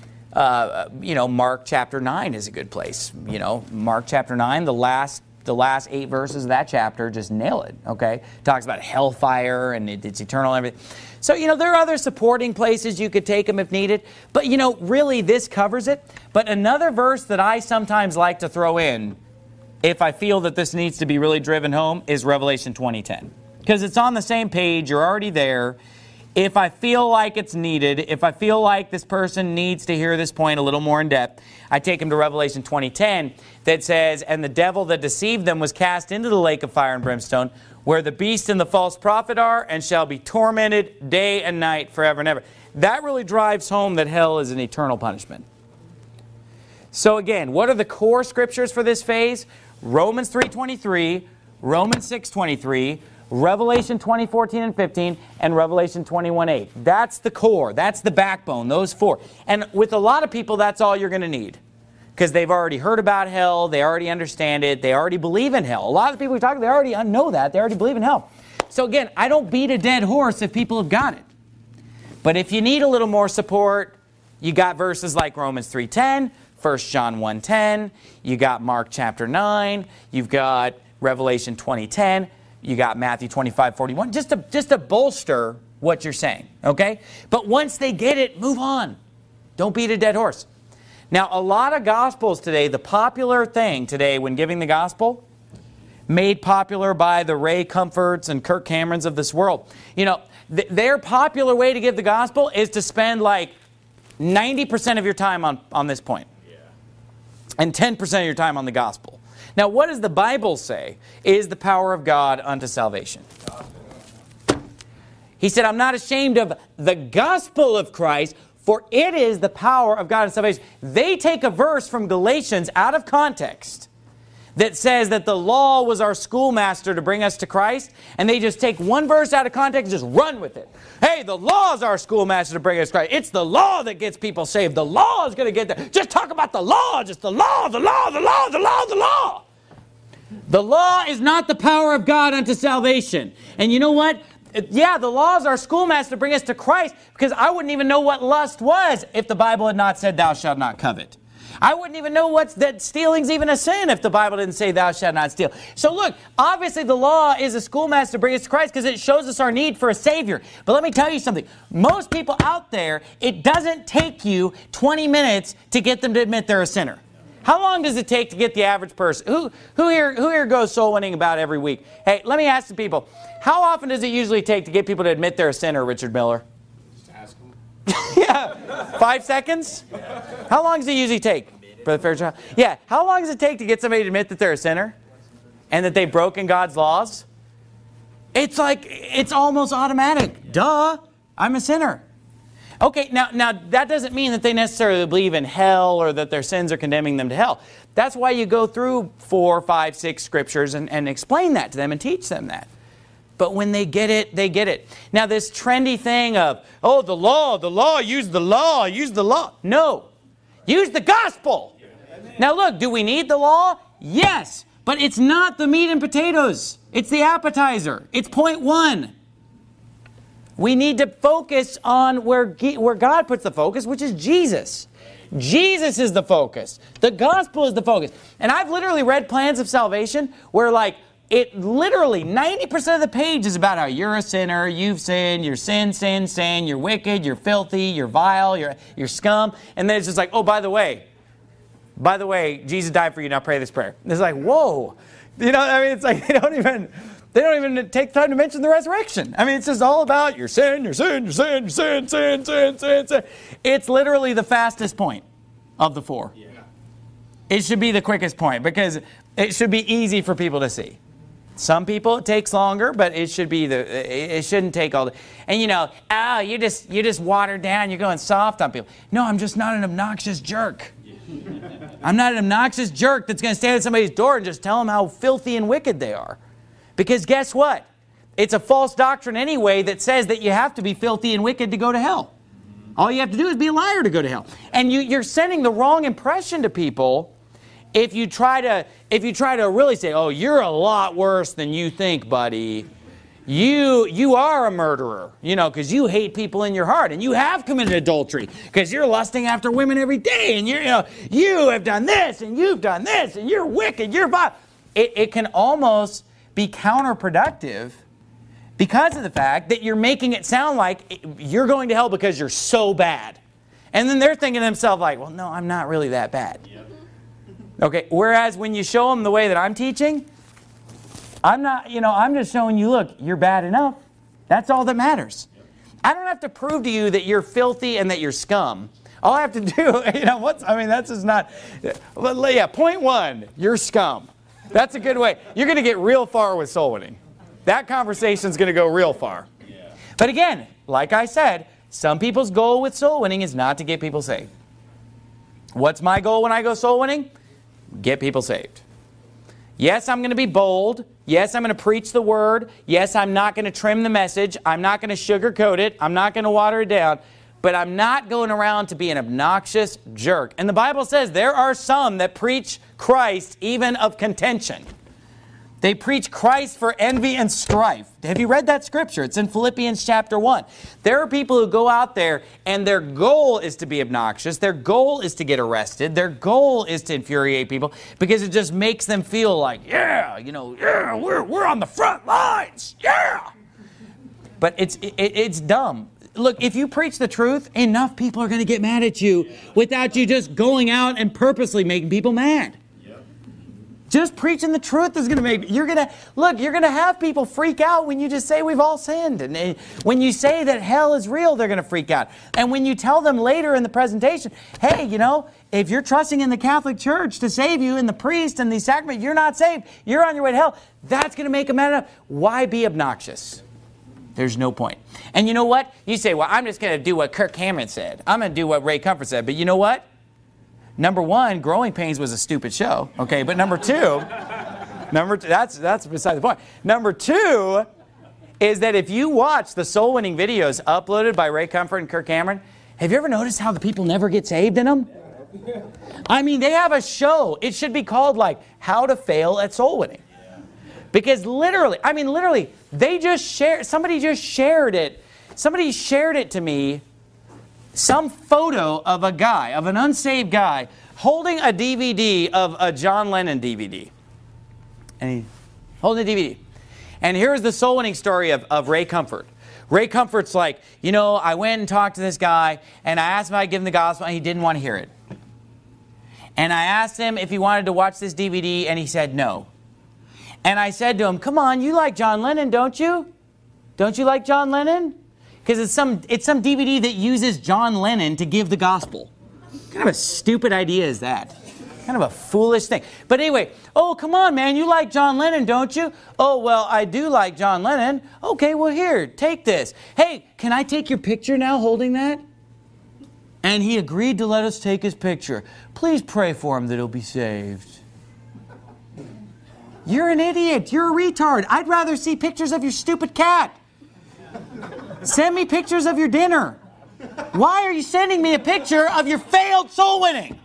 Mark chapter 9 is a good place. Mark chapter 9, the last 8 verses of that chapter just nail it, okay? Talks about hellfire and it's eternal and everything. So, there are other supporting places you could take them if needed. But, really this covers it. But another verse that I sometimes like to throw in, if I feel that this needs to be really driven home, is Revelation 20:10. Because it's on the same page, you're already there. If I feel like it's needed, if I feel like this person needs to hear this point a little more in depth, I take them to Revelation 20:10 that says, and the devil that deceived them was cast into the lake of fire and brimstone, where the beast and the false prophet are, and shall be tormented day and night forever and ever. That really drives home that hell is an eternal punishment. So again, what are the core scriptures for this phase? Romans 3:23, Romans 6:23, Revelation 20:14 and 15, and Revelation 21:8. That's the core. That's the backbone, those 4. And with a lot of people, that's all you're going to need. Because they've already heard about hell, they already understand it, they already believe in hell. A lot of the people we talk to, they already know that, they already believe in hell. So again, I don't beat a dead horse if people have got it. But if you need a little more support, you got verses like Romans 3:10, 1 John 1:10, you got Mark chapter 9, you've got Revelation 20:10, you got Matthew 25:41, just to bolster what you're saying, okay? But once they get it, move on. Don't beat a dead horse. Now, a lot of gospels today, the popular thing today when giving the gospel, made popular by the Ray Comforts and Kirk Camerons of this world, their popular way to give the gospel is to spend like 90% of your time on this point. And 10% of your time on the gospel. Now, what does the Bible say is the power of God unto salvation? He said, I'm not ashamed of the gospel of Christ, for it is the power of God unto salvation. They take a verse from Galatians out of context that says that the law was our schoolmaster to bring us to Christ, and they just take one verse out of context and just run with it. Hey, the law is our schoolmaster to bring us to Christ. It's the law that gets people saved. The law is going to get there. Just talk about the law. Just the law, the law, the law, the law, the law. The law is not the power of God unto salvation. And you know what? Yeah, the law is our schoolmaster to bring us to Christ, because I wouldn't even know what lust was if the Bible had not said thou shalt not covet. I wouldn't even know that stealing's even a sin if the Bible didn't say thou shalt not steal. So look, obviously the law is a schoolmaster to bring us to Christ because it shows us our need for a Savior. But let me tell you something. Most people out there, it doesn't take you 20 minutes to get them to admit they're a sinner. How long does it take to get the average person? Who here goes soul winning about every week? Hey, let me ask the people. How often does it usually take to get people to admit they're a sinner, Richard Miller? Yeah, 5 seconds? How long does it usually take, Brother Fairchild? Yeah, how long does it take to get somebody to admit that they're a sinner and that they've broken God's laws? It's almost automatic. Duh, I'm a sinner. Okay, now that doesn't mean that they necessarily believe in hell or that their sins are condemning them to hell. That's why you go through 4, 5, 6 scriptures and explain that to them and teach them that. But when they get it, they get it. Now this trendy thing of, oh, the law, use the law. No, use the gospel. Now look, do we need the law? Yes, but it's not the meat and potatoes. It's the appetizer. It's point 1. We need to focus on where God puts the focus, which is Jesus. Jesus is the focus. The gospel is the focus. And I've literally read plans of salvation where it literally 90% of the page is about how you're a sinner, you've sinned, you're sin, you're wicked, you're filthy, you're vile, you're scum. And then it's just like, oh, by the way, Jesus died for you, now pray this prayer. And it's like, whoa. You know, I mean, it's like they don't even take time to mention the resurrection. I mean, it's just all about your sin. It's literally the fastest point of the 4. Yeah. It should be the quickest point because it should be easy for people to see. Some people it takes longer, but it shouldn't take all the. And you just watered down. You're going soft on people. No, I'm just not an obnoxious jerk. I'm not an obnoxious jerk that's going to stand at somebody's door and just tell them how filthy and wicked they are. Because guess what? It's a false doctrine anyway that says that you have to be filthy and wicked to go to hell. All you have to do is be a liar to go to hell. And you're sending the wrong impression to people if you try to really say, oh, you're a lot worse than you think, buddy. You are a murderer, because you hate people in your heart, and you have committed adultery because you're lusting after women every day, and you have done this, and you've done this, and you're wicked, you're vile. It can almost be counterproductive because of the fact that you're making it sound like you're going to hell because you're so bad. And then they're thinking to themselves like, well, no, I'm not really that bad. Yep. Okay, whereas when you show them the way that I'm teaching, I'm just showing you, look, you're bad enough. That's all that matters. Yep. I don't have to prove to you that you're filthy and that you're scum. All I have to do, that's just not, but yeah, point 1, you're scum. That's a good way. You're going to get real far with soul winning. That conversation's going to go real far. Yeah. But again, like I said, some people's goal with soul winning is not to get people saved. What's my goal when I go soul winning? Get people saved. Yes, I'm going to be bold. Yes, I'm going to preach the word. Yes, I'm not going to trim the message. I'm not going to sugarcoat it. I'm not going to water it down. But I'm not going around to be an obnoxious jerk. And the Bible says there are some that preach Christ even of contention. They preach Christ for envy and strife. Have you read that scripture? It's in Philippians chapter 1. There are people who go out there and their goal is to be obnoxious. Their goal is to get arrested. Their goal is to infuriate people because it just makes them feel like, we're on the front lines. Yeah. But it's dumb. Look, if you preach the truth, enough people are going to get mad at you without you just going out and purposely making people mad. Yep. Just preaching the truth is going to make, you're going to have people freak out when you just say we've all sinned. And when you say that hell is real, they're going to freak out. And when you tell them later in the presentation, hey, if you're trusting in the Catholic Church to save you and the priest and the sacrament, you're not saved, you're on your way to hell, that's going to make them mad enough. Why be obnoxious? There's no point. And you know what? You say, well, I'm just going to do what Kirk Cameron said. I'm going to do what Ray Comfort said. But you know what? Number 1, Growing Pains was a stupid show. Okay, but number 2, that's beside the point. Number 2 is that if you watch the soul-winning videos uploaded by Ray Comfort and Kirk Cameron, have you ever noticed how the people never get saved in them? I mean, they have a show. It should be called like How to Fail at Soul Winning. Because literally, somebody just shared it. Somebody shared it to me, some photo of a guy, of an unsaved guy, holding a DVD of a John Lennon DVD. And he holding a DVD. And here's the soul winning story of Ray Comfort. Ray Comfort's like, I went and talked to this guy, and I asked him if I'd give him the gospel, and he didn't want to hear it. And I asked him if he wanted to watch this DVD, and he said no. And I said to him, come on, you like John Lennon, don't you? Don't you like John Lennon? Because it's some DVD that uses John Lennon to give the gospel. What kind of a stupid idea is that? Kind of a foolish thing. But anyway, oh, come on, man, you like John Lennon, don't you? Oh, well, I do like John Lennon. Okay, well, here, take this. Hey, can I take your picture now holding that? and he agreed to let us take his picture. Please pray for him that he'll be saved. You're an idiot. You're a retard. I'd rather see pictures of your stupid cat. Send me pictures of your dinner. Why are you sending me a picture of your failed soul winning?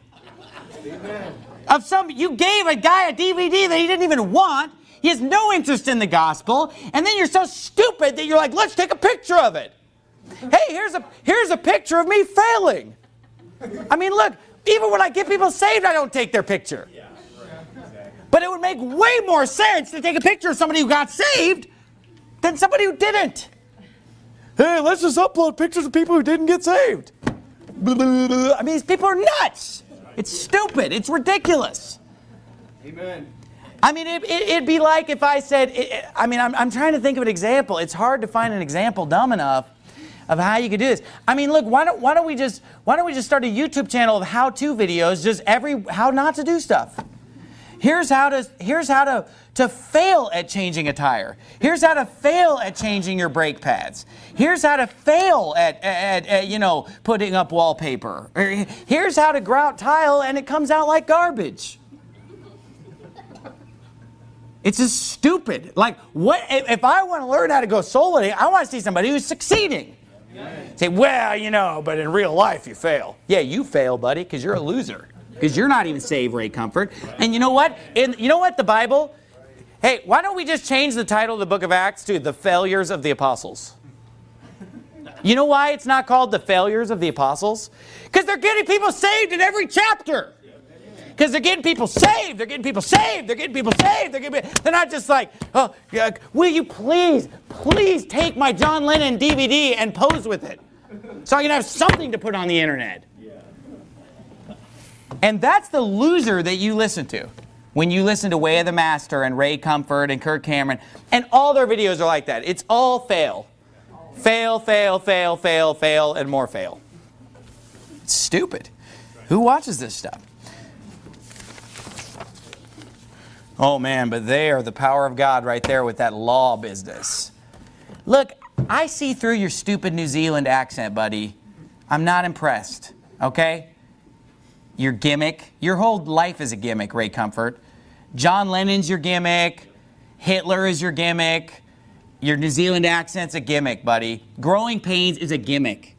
You gave a guy a DVD that he didn't even want. He has no interest in the gospel. And then you're so stupid that you're like, let's take a picture of it. Hey, here's a picture of me failing. I mean, look, even when I get people saved, I don't take their picture. But it would make way more sense to take a picture of somebody who got saved than somebody who didn't. Hey, let's just upload pictures of people who didn't get saved. I mean, these people are nuts. It's stupid. It's ridiculous. Amen. I mean, it'd be like if I said, I'm trying to think of an example. It's hard to find an example dumb enough of how you could do this. I mean, look, why don't we just start a YouTube channel of how-to videos, just how not to do stuff. Here's how to fail at changing a tire. Here's how to fail at changing your brake pads. Here's how to fail at putting up wallpaper. Here's how to grout tile and it comes out like garbage. It's just stupid. Like, what if I want to learn how to go soul winning, I want to see somebody who's succeeding. Amen. Say, well, but in real life you fail. Yeah, you fail, buddy, because you're a loser. Because you're not even saved, Ray Comfort. And you know what? The Bible? Hey, why don't we just change the title of the book of Acts to The Failures of the Apostles? You know why it's not called The Failures of the Apostles? Because they're getting people saved in every chapter. Because they're getting people saved. They're getting people saved. They're getting people saved. They're not just like, oh, will you please take my John Lennon DVD and pose with it so I can have something to put on the internet. And that's the loser that you listen to when you listen to Way of the Master and Ray Comfort and Kirk Cameron. And all their videos are like that. It's all fail. Fail, fail, fail, fail, fail, and more fail. It's stupid. Who watches this stuff? Oh man, but they are the power of God right there with that law business. Look, I see through your stupid New Zealand accent, buddy. I'm not impressed, okay? Your gimmick. Your whole life is a gimmick, Ray Comfort. John Lennon's your gimmick. Hitler is your gimmick. Your New Zealand accent's a gimmick, buddy. Growing Pains is a gimmick.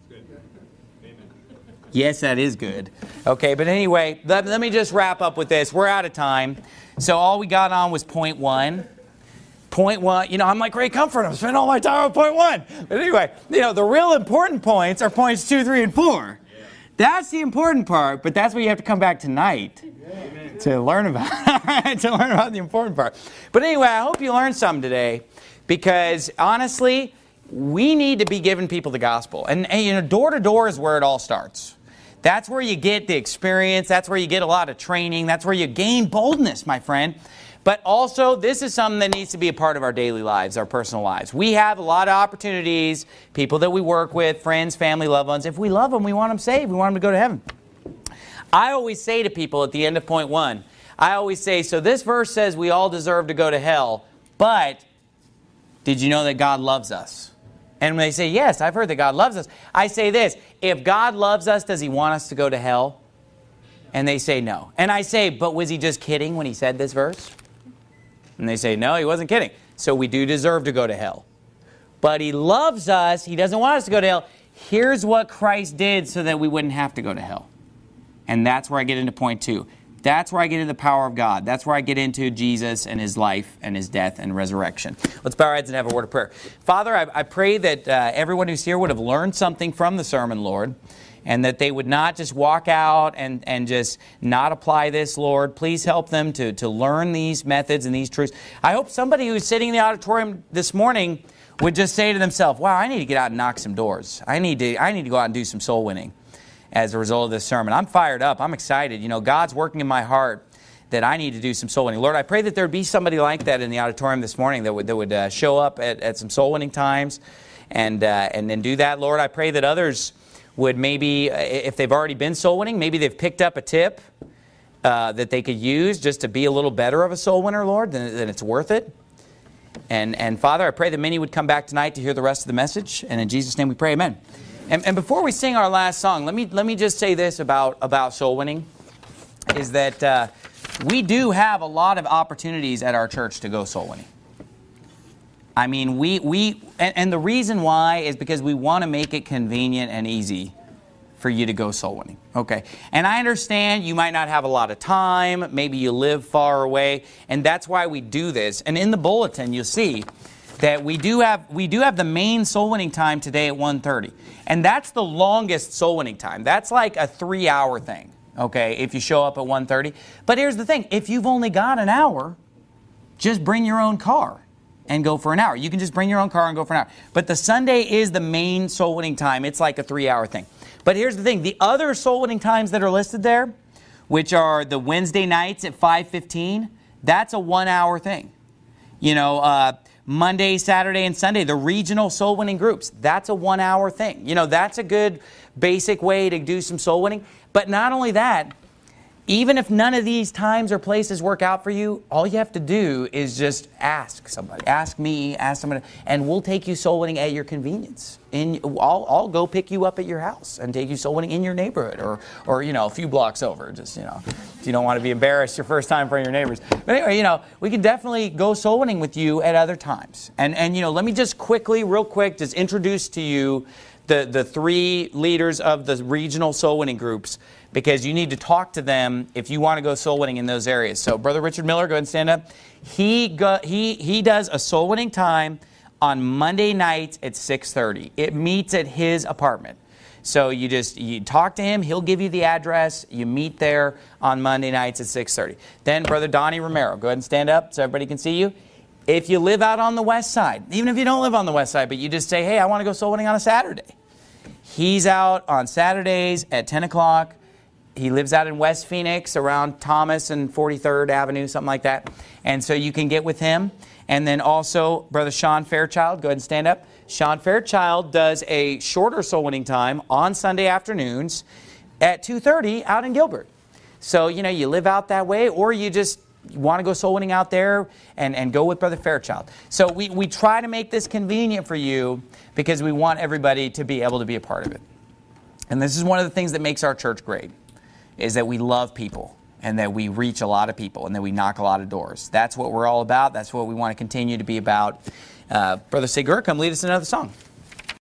Yes, that is good. Okay, but anyway, let me just wrap up with this. We're out of time. So all we got on was point one. Point one, I'm like Ray Comfort. I'm spending all my time on point one. But anyway, the real important points are points 2, 3, and 4. That's the important part, but that's what you have to come back tonight to learn about. To learn about the important part. But anyway, I hope you learned something today, because honestly, we need to be giving people the gospel. And door to door is where it all starts. That's where you get the experience. That's where you get a lot of training. That's where you gain boldness, my friend. But also, this is something that needs to be a part of our daily lives, our personal lives. We have a lot of opportunities, people that we work with, friends, family, loved ones. If we love them, we want them saved. We want them to go to heaven. I always say to people at the end of point one, I always say, so this verse says we all deserve to go to hell, but did you know that God loves us? And when they say, yes, I've heard that God loves us, I say this, if God loves us, does he want us to go to hell? And they say no. And I say, but was he just kidding when he said this verse? And they say, no, he wasn't kidding. So we do deserve to go to hell. But he loves us. He doesn't want us to go to hell. Here's what Christ did so that we wouldn't have to go to hell. And that's where I get into point 2. That's where I get into the power of God. That's where I get into Jesus and his life and his death and resurrection. Let's bow our heads and have a word of prayer. Father, I pray that everyone who's here would have learned something from the sermon, Lord, and that they would not just walk out and just not apply this, Lord. Please help them to learn these methods and these truths. I hope somebody who's sitting in the auditorium this morning would just say to themselves, wow, I need to get out and knock some doors. I need to go out and do some soul winning as a result of this sermon. I'm fired up. I'm excited. God's working in my heart that I need to do some soul winning. Lord, I pray that there would be somebody like that in the auditorium this morning that would show up at some soul winning times and then do that. Lord, I pray that others would maybe, if they've already been soul winning, maybe they've picked up a tip that they could use just to be a little better of a soul winner, Lord, then it's worth it. And Father, I pray that many would come back tonight to hear the rest of the message. And in Jesus' name we pray, amen. And before we sing our last song, let me just say this about soul winning, is that we do have a lot of opportunities at our church to go soul winning. I mean, and the reason why is because we want to make it convenient and easy for you to go soul winning. Okay. And I understand you might not have a lot of time. Maybe you live far away. And that's why we do this. And in the bulletin, you'll see that we do have the main soul winning time today at 1:30. And that's the longest soul winning time. That's like a 3-hour thing. Okay. If you show up at 1:30. But here's the thing. If you've only got an hour, just bring your own car and go for an hour. You can just bring your own car and go for an hour. But the Sunday is the main soul winning time. It's like a 3-hour thing. But here's the thing. The other soul winning times that are listed there, which are the Wednesday nights at 5:15, that's a 1-hour thing. You know, Monday, Saturday, and Sunday, the regional soul winning groups, that's a 1-hour thing. You know, that's a good basic way to do some soul winning. But not only that, even if none of these times or places work out for you, all you have to do is just ask somebody. Ask me, ask somebody, and we'll take you soul winning at your convenience. I'll go pick you up at your house and take you soul winning in your neighborhood or you know, a few blocks over. Just, you know, if you don't want to be embarrassed your first time in front of your neighbors. But anyway, you know, we can definitely go soul winning with you at other times. And you know, let me just real quick, just introduce to you the 3 leaders of the regional soul winning groups, because you need to talk to them if you want to go soul winning in those areas. So Brother Richard Miller, go ahead and stand up. He does a soul winning time on Monday nights at 6:30. It meets at his apartment. So you talk to him, he'll give you the address, you meet there on Monday nights at 6:30. Then Brother Donnie Romero, go ahead and stand up so everybody can see you. If you live out on the west side, even if you don't live on the west side, but you just say, hey, I want to go soul winning on a Saturday. He's out on Saturdays at 10 o'clock. He lives out in West Phoenix around Thomas and 43rd Avenue, something like that. And so you can get with him. And then also, Brother Sean Fairchild, go ahead and stand up. Sean Fairchild does a shorter soul winning time on Sunday afternoons at 2:30 out in Gilbert. So, you know, you live out that way, or you just want to go soul winning out there and go with Brother Fairchild. So we try to make this convenient for you because we want everybody to be able to be a part of it. And this is one of the things that makes our church great, is that we love people and that we reach a lot of people and that we knock a lot of doors. That's what we're all about. That's what we want to continue to be about. Brother Sigur, come lead us in another song.